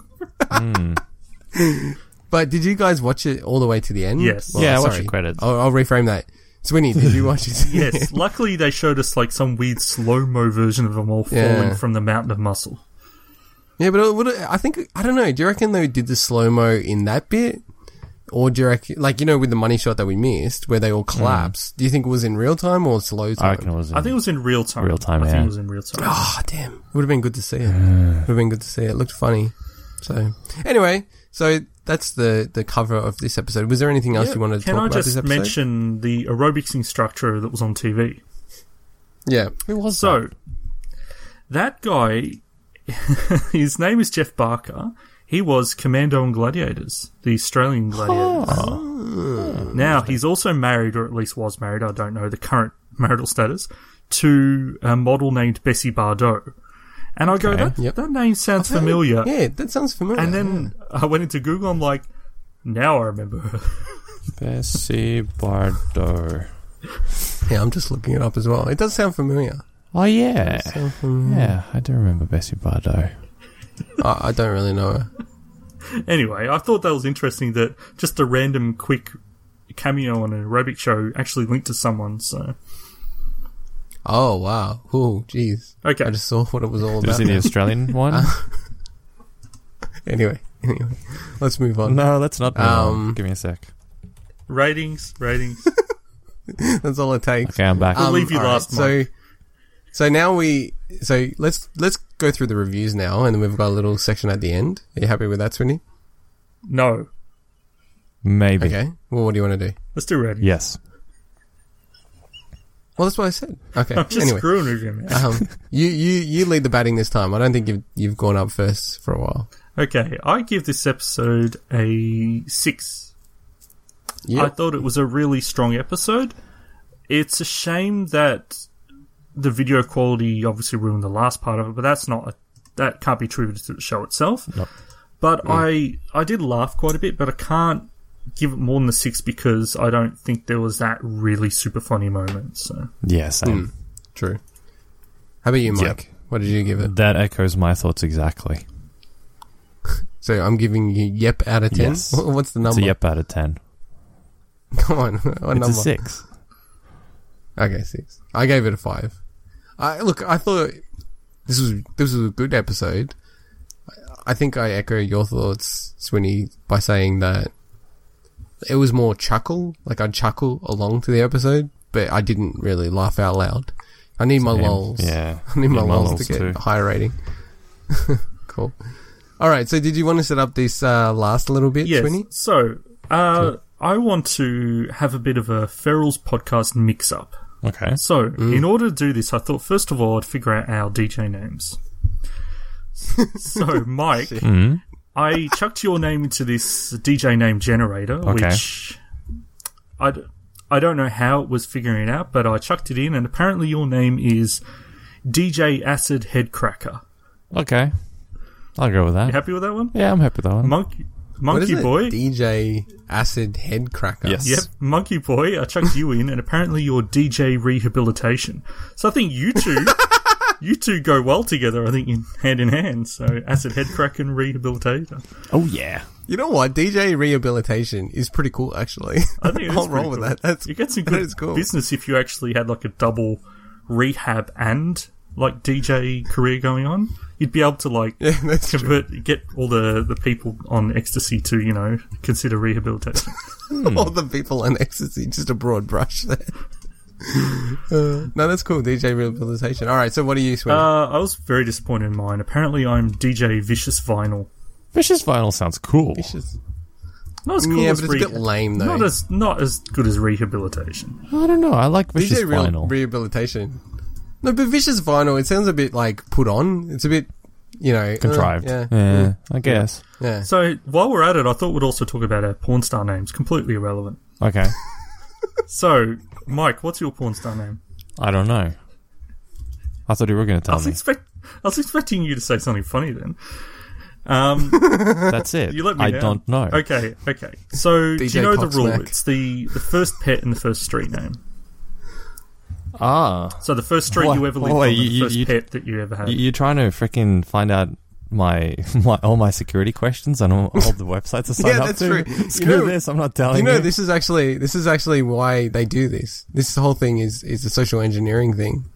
S6: But did you guys watch it all the way to the end?
S3: Yes.
S7: Yeah, I watched
S6: sorry.
S7: the credits.
S6: I'll, I'll reframe that. Swinny, did you watch it?
S3: Yes. Luckily, they showed us like some weird slow mo version of them all falling
S6: Yeah.
S3: from the mountain of muscle.
S6: Yeah, but it would, I think, I don't know, do you reckon they did the slow-mo in that bit? Or do you reckon, like, you know, with the money shot that we missed, where they all collapsed, do you think it was in real time or slow time?
S7: I reckon it was. In
S3: I think it was in real time.
S7: Real time,
S3: I think
S7: yeah.
S3: it was in real time.
S6: Oh, damn. It would have been good to see it. Would have been good to see it. It looked funny. So, anyway, so that's the, the cover of this episode. Was there anything else
S3: Yeah,
S6: you wanted to
S3: Can
S6: talk
S3: I
S6: about this
S3: just
S6: episode?
S3: mention the aerobics instructor that was on T V?
S6: Yeah.
S7: Who was
S3: So, that guy, his name is Jeff Barker. He was Commando in Gladiators, the Australian Gladiators.
S7: Oh.
S3: Now, he's also married, or at least was married, I don't know the current marital status, to a model named Bessie Bardot. And I go,
S7: Okay.
S3: that,
S6: Yep.
S3: that name sounds familiar.
S6: Yeah, that sounds familiar.
S3: And then I went into Google, I'm like, now I remember her.
S7: Bessie Bardot.
S6: Yeah, I'm just looking it up as well. It does sound familiar.
S7: Oh yeah,
S6: Sound familiar.
S7: yeah, I do remember Bessie Bardot.
S6: I, I don't really know her.
S3: Anyway, I thought that was interesting that just a random quick cameo on an aerobic show actually linked to someone, so...
S6: Oh, wow. Oh, jeez.
S3: Okay.
S6: I just saw what it was all
S7: Did you
S6: about.
S7: see the Australian one?
S6: Uh, anyway, anyway, let's move on.
S7: No, let's not. move
S6: Um,
S7: on. Give me a sec.
S3: Ratings, ratings.
S6: That's all it takes.
S7: Okay, I'm back.
S3: We'll leave you
S6: all
S3: last,
S6: So,
S3: Mike.
S6: so now we, so let's let's go through the reviews now, and then we've got a little section at the end. Are you happy with that, Swinny?
S3: No.
S7: Maybe.
S6: Okay. Well, what do you want to do?
S3: Let's do ratings.
S7: Yes.
S6: Well, that's what I said. Okay.
S3: I'm just
S6: anyway,
S3: screwing with you, man.
S6: um, you you you lead the batting this time. I don't think you've you've gone up first for a while.
S3: Okay, I give this episode a six.
S6: Yep.
S3: I thought it was a really strong episode. It's a shame that the video quality obviously ruined the last part of it, but that's not a, that can't be attributed to the show itself.
S7: Nope.
S3: But
S6: Mm.
S3: I I did laugh quite a bit, but I can't give it more than the six because I don't think there was that really super funny moment. So
S7: Yeah, same.
S6: Mm, true. How about you, Mike?
S7: Yep.
S6: What did you give it?
S7: That echoes my thoughts exactly.
S6: So I'm giving you yep out of ten.
S7: Yes.
S6: Wh- What's the
S7: It's
S6: number?
S7: a yep out of ten.
S6: Come on, what
S7: It's
S6: number?
S7: a six.
S6: Okay, six. I gave it a five. I look. I thought this was this was a good episode. I think I echo your thoughts, Swinny, by saying that it was more chuckle. Like I'd chuckle along to the episode, but I didn't really laugh out loud. I need my
S7: Same.
S6: lulls.
S7: Yeah.
S6: I need my
S7: Need my
S6: lulls
S7: lulls
S6: to get
S7: too.
S6: a higher rating. Cool. All right. So, did you want to set up this uh, last little bit,
S3: yes.
S6: Swinny?
S3: So uh, I want to have a bit of a Feral's podcast mix up.
S7: Okay.
S3: So,
S6: Mm.
S3: in order to do this, I thought first of all I'd figure out our D J names. So, Mike,
S7: Mm.
S3: I chucked your name into this D J name generator,
S7: Okay.
S3: which I, d- I don't know how it was figuring it out, but I chucked it in, and apparently your name is D J Acid Headcracker.
S7: Okay. I'll go with that.
S3: You happy with that one?
S7: Yeah, I'm happy with that one.
S3: Monkey,
S6: What is
S3: Monkey
S6: it?
S3: Boy.
S6: D J Acid Headcracker.
S7: Yes.
S3: Yep, Monkey Boy, I chucked you in, and apparently you're D J Rehabilitation. So I think you two, you two go well together, I think, in hand in hand. So Acid Headcracker and Rehabilitator.
S7: Oh, yeah.
S6: You know what? D J Rehabilitation is pretty cool, actually.
S3: I think it is
S6: I'll
S3: pretty
S6: roll with
S3: cool.
S6: that. That's,
S3: You get some
S6: that
S3: good
S6: is cool.
S3: business if you actually had like a double rehab and like D J career going on. You'd be able to like
S6: Yeah, that's true.
S3: convert, get all the, the people on ecstasy to, you know, consider rehabilitation.
S6: All the people on ecstasy, just a broad brush there. Uh, no, that's cool. D J Rehabilitation. All right, so what are you, Swinny?
S3: uh, I was very disappointed in mine. Apparently I'm D J Vicious Vinyl.
S7: Vicious Vinyl sounds cool.
S6: Vicious.
S3: Not as cool
S6: Yeah,
S3: as
S6: but it's a bit lame, though.
S3: Not as not as good as rehabilitation.
S7: I don't know. I like Vicious
S6: D J Real-
S7: Vinyl.
S6: Rehabilitation. No, but Vicious Vinyl, it sounds a bit like put on. It's a bit, you know,
S7: Contrived.
S6: Uh,
S7: yeah,
S6: yeah.
S7: I guess.
S6: Yeah.
S3: So while we're at it, I thought we'd also talk about our porn star names. Completely irrelevant.
S7: Okay.
S3: So, Mike, what's your porn star name?
S7: I don't know. I thought you were going to
S3: I
S7: tell
S3: was
S7: me.
S3: expect I was expecting you to say something funny then. Um,
S7: That's it.
S3: you let me
S7: I
S3: down.
S7: don't know.
S3: Okay, okay. So,
S6: D
S3: do
S6: J
S3: you know the rule?
S6: Cocksmack.
S3: It's the, the first pet and the first street name.
S7: Ah.
S3: So the first street
S7: Wait,
S3: you ever lived
S7: wait,
S3: on,
S7: you-
S3: the
S7: you-
S3: first
S7: you-
S3: pet that you ever had.
S7: You- You're trying to freaking find out my, my all my security questions on all, all the websites I sign
S6: Yeah,
S7: up
S6: that's
S7: to.
S6: true.
S7: Screw
S6: You know-
S7: this. I'm not telling
S6: You
S7: you.
S6: know, this is actually this is actually why they do this. This whole thing is is a social engineering thing.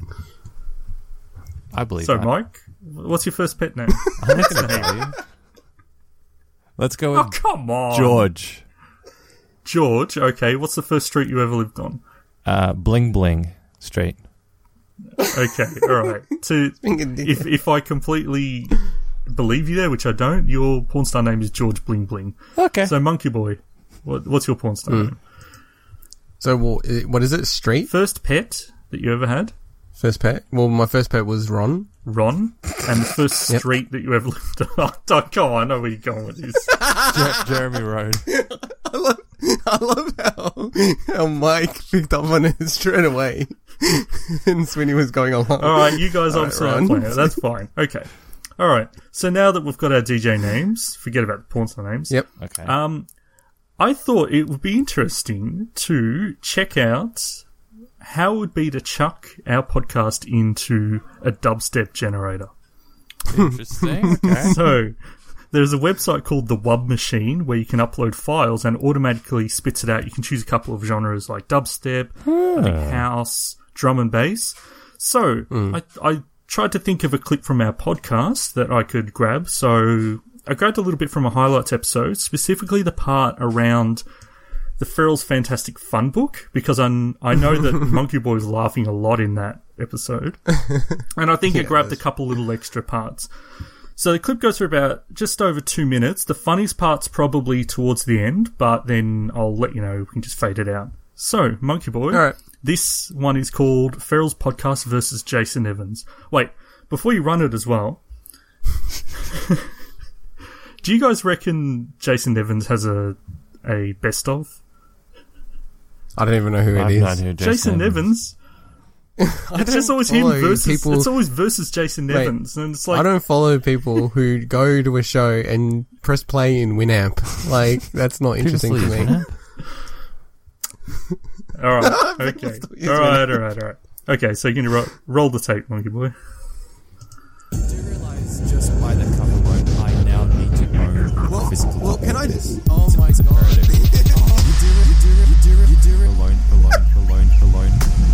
S7: I believe
S3: so,
S7: that.
S3: Mike, what's your first pet name?
S7: I'm not going to tell you. Let's go with
S3: Oh, come on.
S7: George.
S3: George, okay. What's the first street you ever lived on?
S7: Uh, bling Bling Street.
S3: Okay, alright. To if if I completely believe you there, which I don't, your porn star name is George Bling Bling.
S7: Okay.
S3: So, Monkey Boy, what, what's your porn star
S6: Mm.
S3: name?
S6: So, well, i- what is it? Street?
S3: First pet that you ever had?
S6: First pet? Well, my first pet was Ron.
S3: Ron, and the first
S6: Yep.
S3: street that you ever lived on. Oh, come on, I know where you're going with this.
S7: Jer- Jeremy Road.
S6: I love, I love how, how Mike picked up on it straight away. And Swinny was going along.
S3: Alright, you guys
S6: All
S3: obviously
S6: right,
S3: are
S6: Ron.
S3: playing it. That's fine. Okay. Alright, so now that we've got our D J names, forget about the porn star names.
S6: Yep.
S7: Okay.
S3: Um, I thought it would be interesting to check out how it would be to chuck our podcast into a dubstep generator.
S7: Interesting. Okay.
S3: So, there's a website called the Wub Machine where you can upload files and automatically spits it out. You can choose a couple of genres like dubstep, I think house, drum and bass. So mm. I, I tried to think of a clip from our podcast that I could grab. So I grabbed a little bit from a highlights episode, specifically the part around the Ferrell's Fantastic Fun Book, because I'm, I know that Monkey Boy was laughing a lot in that episode. And I think yeah, I grabbed a couple little extra parts. So the clip goes for about just over two minutes. The funniest part's probably towards the end, but then I'll let you know. We can just fade it out. So, Monkey Boy,
S6: all right.
S3: This one is called Ferrell's Podcast versus Jason Evans. Wait, before you run it as well, do you guys reckon Jason Evans has a a best of?
S6: I don't even know who it is.
S3: Jason, Jason Evans. It's just always him versus. People. It's always versus Jason Wait, Evans, and it's like
S6: I don't follow people who go to a show and press play in Winamp. Like that's not interesting to me.
S3: All right, okay, all right, all right, all right. Okay, so you're gonna ro- roll the tape, Monkey Boy.
S7: I do realize just by the cover alone, I now need to know
S12: well,
S7: physical.
S12: Well, can I just?
S7: Oh my god! You do it, you do it, you do it, you do it. Alone, alone, alone, alone.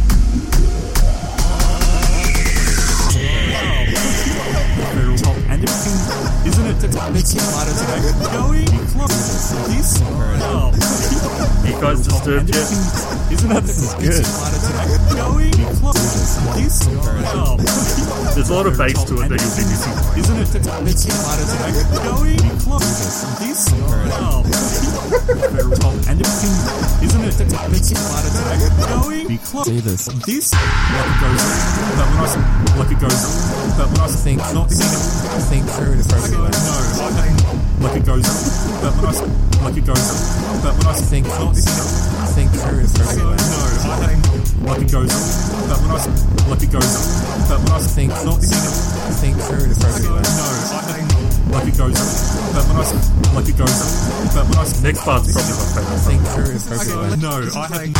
S7: And everything, isn't it? It's harder today. Going close. This. Oh.
S3: You guys disturbed yet?
S7: Isn't it? This is good. Going close. This. Oh.
S3: There's a lot of bass to it that you'll be missing.
S7: Isn't it? It's harder today. Going close. This. Oh. And everything, isn't it? It's harder today. Going close. See this. This. Like it goes. But when I like it goes. But when I think not think through the program. No, I haven't. Like it goes. But when I like it goes. But when I think not think through the program. No, I haven't. Like it goes. But when I like it goes. But when I think not think through the program. No, I haven't. Like it goes. But when I like it goes. But when I
S3: next part's probably my favorite.
S7: Think through the program. No, I haven't.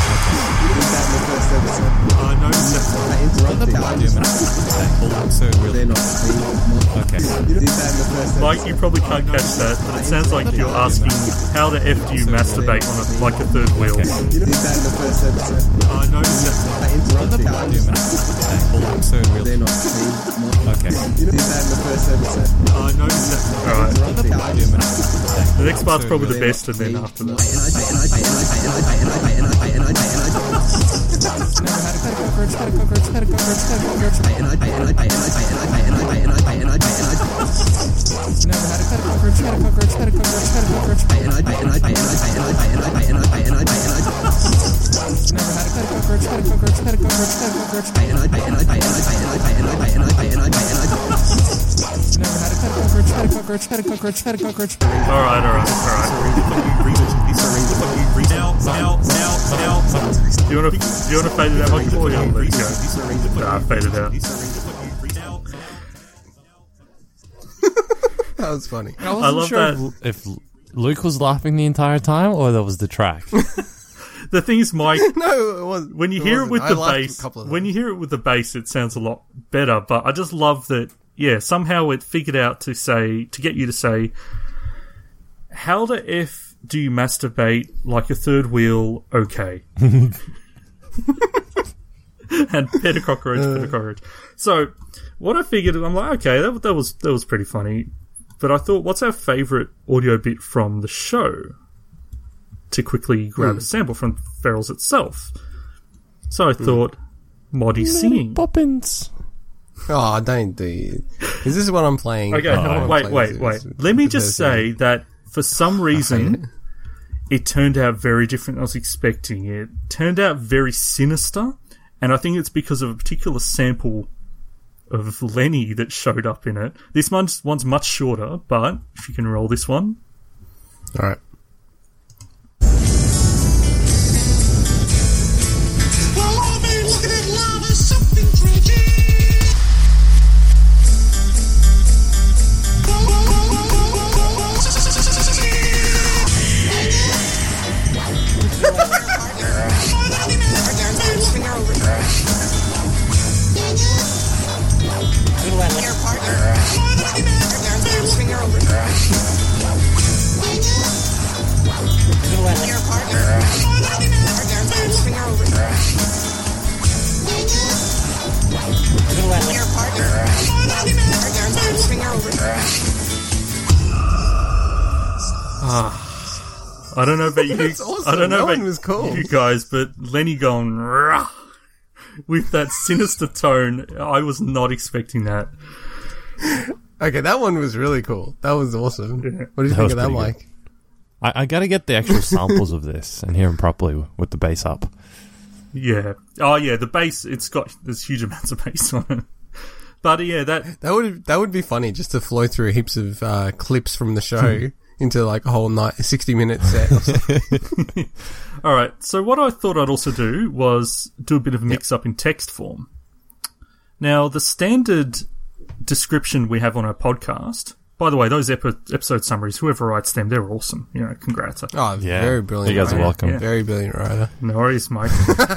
S7: I know that.
S12: I interrupted.
S7: So
S12: they're not.
S7: Okay.
S3: Mike, you probably can't catch that, but it sounds like you're asking how the F do you masturbate on a, like a third wheel.
S12: You did that in the first episode.
S7: I know that.
S12: I interrupted.
S7: So
S12: they're not.
S7: Okay.
S12: You did that in the first episode.
S7: I know that.
S3: Alright. The next part's probably the best, and then after that. Alright, alright, alright. Do you want to do you want to fade it out like before you let it go? Nah, fade it out.
S6: That was funny.
S7: I wasn't
S3: I love
S7: sure
S3: that.
S7: If, if Luke was laughing the entire time or that was the track.
S3: The thing is, Mike,
S6: no, it wasn't.
S3: When you
S6: it
S3: hear it
S6: wasn't.
S3: with
S6: I
S3: the
S6: laughed
S3: bass, when you hear it with the bass, it sounds a lot better. But I just love that. Yeah, somehow it figured out to say to get you to say, "How the F do you masturbate like a third wheel?" Okay. And pet a cockroach, pet a cockroach. So, what I figured, I'm like, okay, that, that was that was pretty funny. But I thought, what's our favourite audio bit from the show? To quickly grab mm. a sample from Ferrell's itself. So I mm. thought, Moddy singing.
S7: Poppins.
S6: Oh, don't do it. Is this what I'm playing?
S3: Okay,
S6: oh,
S3: no, wait, wait, wait. Let me just say that for some reason, it turned out very different than I was expecting. It turned out very sinister, and I think it's because of a particular sample of Lenny that showed up in it. This one's, one's much shorter, but if you can roll this one.
S6: Alright.
S4: Your partner.
S3: Ah, I don't know about you.
S6: That's awesome.
S3: I don't know
S6: That
S3: about
S6: one was cool.
S3: you guys, but Lenny going "Rah," with that sinister tone, I was not expecting that.
S6: Okay, that one was really cool. That was awesome.
S3: Yeah.
S6: What did you
S7: That
S6: think of that,
S7: was pretty
S6: Mike?
S7: I, I gotta get the actual samples of this and hear them properly with the bass up.
S3: Yeah. Oh, yeah. The bass. It's got there's huge amounts of bass on it. But yeah, that
S6: That would that would be funny just to flow through heaps of uh, clips from the show into like a whole night, sixty minute set. Or something.
S3: All right. So what I thought I'd also do was do a bit of a mix up in text form. Now, the standard description we have on our podcast. By the way, those epi- episode summaries, whoever writes them, they're awesome. You know, congrats.
S6: Oh,
S7: Yeah.
S6: very brilliant.
S7: You guys are
S6: writer.
S7: welcome.
S3: Yeah.
S6: Very brilliant writer.
S3: No worries, Mike.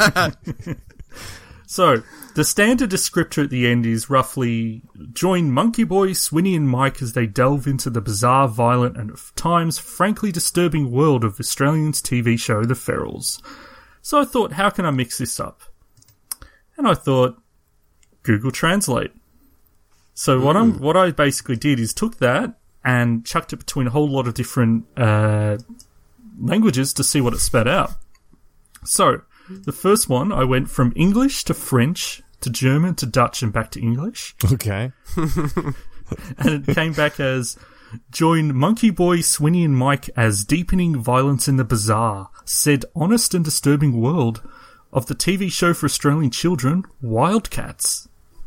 S3: So, the standard descriptor at the end is roughly join Monkey Boy, Swinny and Mike as they delve into the bizarre, violent and at times frankly disturbing world of Australian's T V show The Ferals. So I thought, how can I mix this up? And I thought, Google Translate. So what I'm what I basically did is took that and chucked it between a whole lot of different uh, languages to see what it spat out. So the first one, I went from English to French to German to Dutch and back to English.
S7: Okay.
S3: And it came back as join Monkey Boy, Swinny and Mike as deepening violence in the bizarre, said honest and disturbing world of the T V show for Australian children, Wildcats.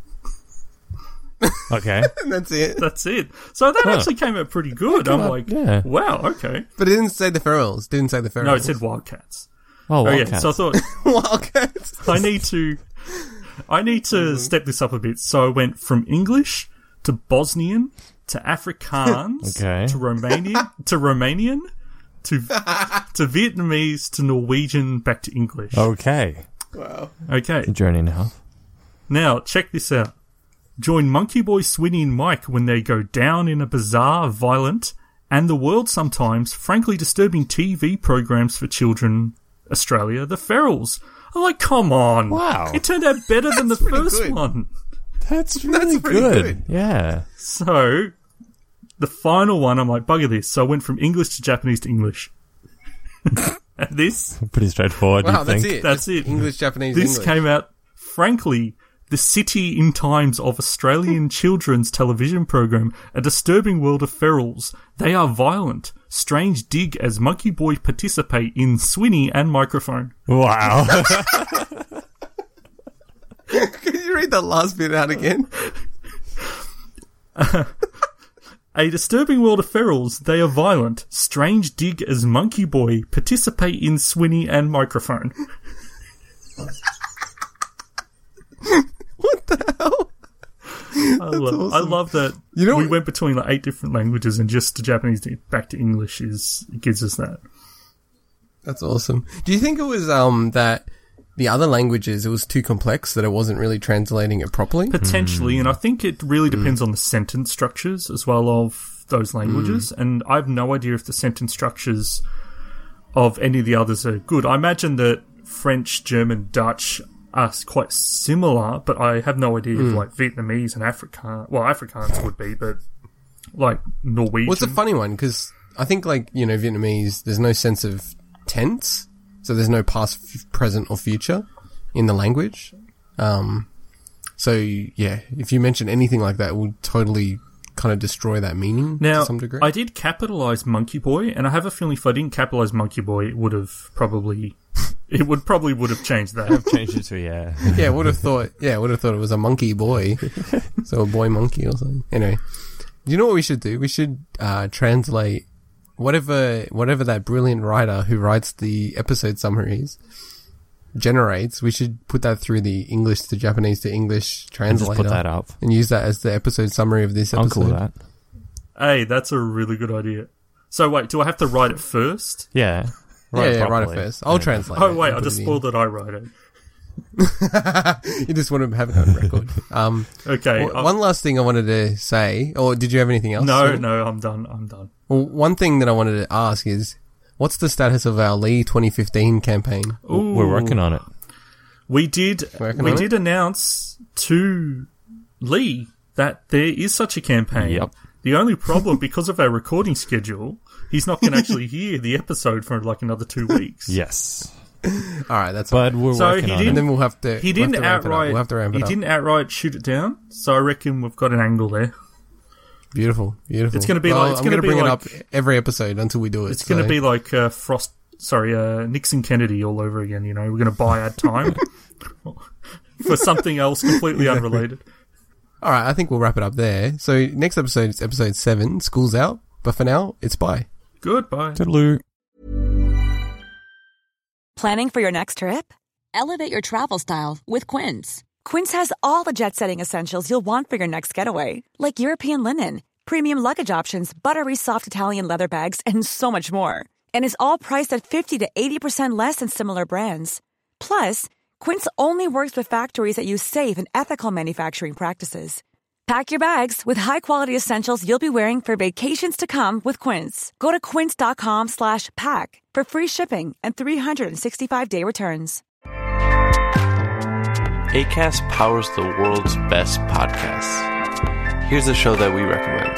S7: Okay.
S6: That's it.
S3: That's it. So that
S7: Huh.
S3: actually came out pretty good. I'm like,
S7: yeah.
S3: wow, okay.
S6: But it didn't say the Ferals. Didn't say the Ferals.
S3: No, it said Wildcats.
S7: Oh,
S3: Oh, yeah.
S7: Wildcats.
S3: So I thought,
S6: Wildcats.
S3: I need to, I need to step this up a bit. So I went from English to Bosnian to Afrikaans
S7: Okay.
S3: to Romanian to Romanian to to Vietnamese to Norwegian back to English.
S7: Okay.
S6: Wow.
S3: Okay.
S7: The journey now.
S3: Now check this out. Join Monkey Boy, Swinny and Mike when they go down in a bizarre, violent, and the world sometimes frankly disturbing T V programs for children. Australia, The Ferals. I'm like, come on.
S7: Wow.
S3: It turned out better than the
S6: pretty
S3: first
S6: good.
S3: one.
S7: That's really
S6: pretty
S7: good.
S6: good.
S7: Yeah.
S3: So, the final one, I'm like, bugger this. So I went from English to Japanese to English. And this,
S7: Pretty straightforward,
S6: Wow,
S7: you
S6: that's
S7: think?
S6: it.
S3: that's
S6: Just
S3: it.
S6: English, Japanese,
S3: This
S6: English.
S3: came out, frankly, the city in times of Australian children's television program, A Disturbing World of Ferals. They are violent. Strange dig as Monkey Boy participate in Swinny and microphone.
S7: Wow.
S6: Can you read that last bit out again?
S3: A Disturbing World of Ferals, they are violent. Strange dig as Monkey Boy participate in Swinny and microphone.
S6: What the hell?
S3: I love, I
S6: awesome.
S3: love that
S6: You know
S3: we
S6: what-
S3: went between like eight different languages and just to Japanese to back to English is it gives us that.
S6: That's awesome. Do you think it was um that the other languages, it was too complex that it wasn't really translating it properly?
S3: Potentially, and I think it really depends on the sentence structures as well of those languages. And I have no idea if the sentence structures of any of the others are good. I imagine that French, German, Dutch are quite similar, but I have no idea if like Vietnamese and Afrikaans. Well, Afrikaans would be, but like Norwegian.
S6: What's a funny one? Because I think, like, you know, Vietnamese, there's no sense of tense, so there's no past, f- present, or future in the language. Um, so, yeah, if you mention anything like that, it will totally kind of destroy that meaning
S3: Now,
S6: to some degree.
S3: I did capitalize Monkey Boy, and I have a feeling if I didn't capitalize Monkey Boy, it would have probably, it would probably would have changed that.
S7: Changed it to, yeah.
S6: yeah, would have thought. Yeah, would have thought it was a monkey boy, so a boy monkey or something. Anyway, you know what we should do? We should uh, translate whatever whatever that brilliant writer who writes the episode summaries generates. We should put that through the English to Japanese to English
S7: And
S6: translator
S7: just put that up.
S6: and use that as the episode summary of this
S7: I'm
S6: episode.
S7: cool with that.
S3: Hey, that's a really good idea. So wait, do I have to write it first?
S7: Yeah.
S6: Yeah, yeah, write it
S7: properly.
S6: first. I'll
S7: Yeah.
S6: translate.
S3: Oh
S6: it
S3: wait,
S6: and
S3: I
S6: put
S3: just
S6: it in.
S3: spoiled that I write it.
S6: You just want to have it on record. Um,
S3: Okay.
S6: w-
S3: I'll-
S6: one last thing I wanted to say, or did you have anything else?
S3: no,
S6: Sorry.
S3: no, I'm done. I'm done.
S6: Well, one thing that I wanted to ask is, what's the status of our Lee twenty fifteen campaign?
S7: We're working on it.
S3: We did.
S6: Working
S3: we
S6: on
S3: did announce two Lee that there is such a campaign.
S7: Yep.
S3: The only problem, because of our recording schedule, he's not going to actually hear the episode for like another two weeks.
S7: Yes.
S6: All right, that's
S7: but we're
S3: so
S7: working
S3: he
S7: on
S3: didn't,
S6: and then we'll have to.
S3: He
S6: we'll
S3: didn't
S6: have to ramp it up.
S3: outright.
S6: We'll have to ramp it
S3: he
S6: up.
S3: didn't outright shoot it down. So I reckon we've got an angle there.
S6: Beautiful, beautiful.
S3: It's going to be
S6: well,
S3: like. It's
S6: I'm
S3: going to
S6: bring
S3: be
S6: it
S3: like,
S6: up every episode until we do it.
S3: It's
S6: so.
S3: going to be like uh, Frost. Sorry, uh, Nixon Kennedy all over again. You know, we're going to buy our time for something else completely
S6: Exactly.
S3: unrelated.
S6: All right, I think we'll wrap it up there. So next episode is episode seven. School's out, but for now, it's bye.
S3: Goodbye.
S7: Toodaloo.
S8: Planning for your next trip?
S13: Elevate your travel style with Quince.
S8: Quince has all the jet-setting essentials you'll want for your next getaway, like European linen, premium luggage options, buttery soft Italian leather bags, and so much more. And is all priced at fifty to eighty percent less than similar brands. Plus, Quince only works with factories that use safe and ethical manufacturing practices. Pack your bags with high-quality essentials you'll be wearing for vacations to come with Quince. Go to quince.com slash pack for free shipping and three sixty-five day returns.
S14: Acast powers the world's best podcasts. Here's a show that we recommend.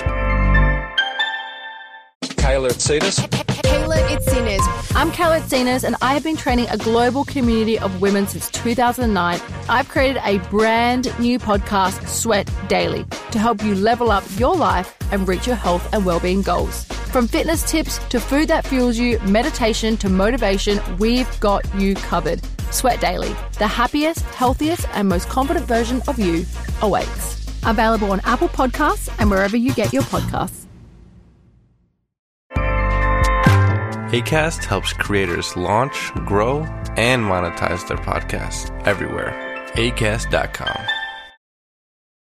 S15: Kayla Itsinas.
S16: Kayla Itsinas. I'm Kayla Itsinas, and I have been training a global community of women since two thousand nine. I've created a brand new podcast, Sweat Daily, to help you level up your life and reach your health and well-being goals. From fitness tips to food that fuels you, meditation to motivation, we've got you covered. Sweat Daily, the happiest, healthiest, and most confident version of you awaits. Available on Apple Podcasts and wherever you get your podcasts.
S14: Acast helps creators launch, grow, and monetize their podcasts everywhere. acast dot com.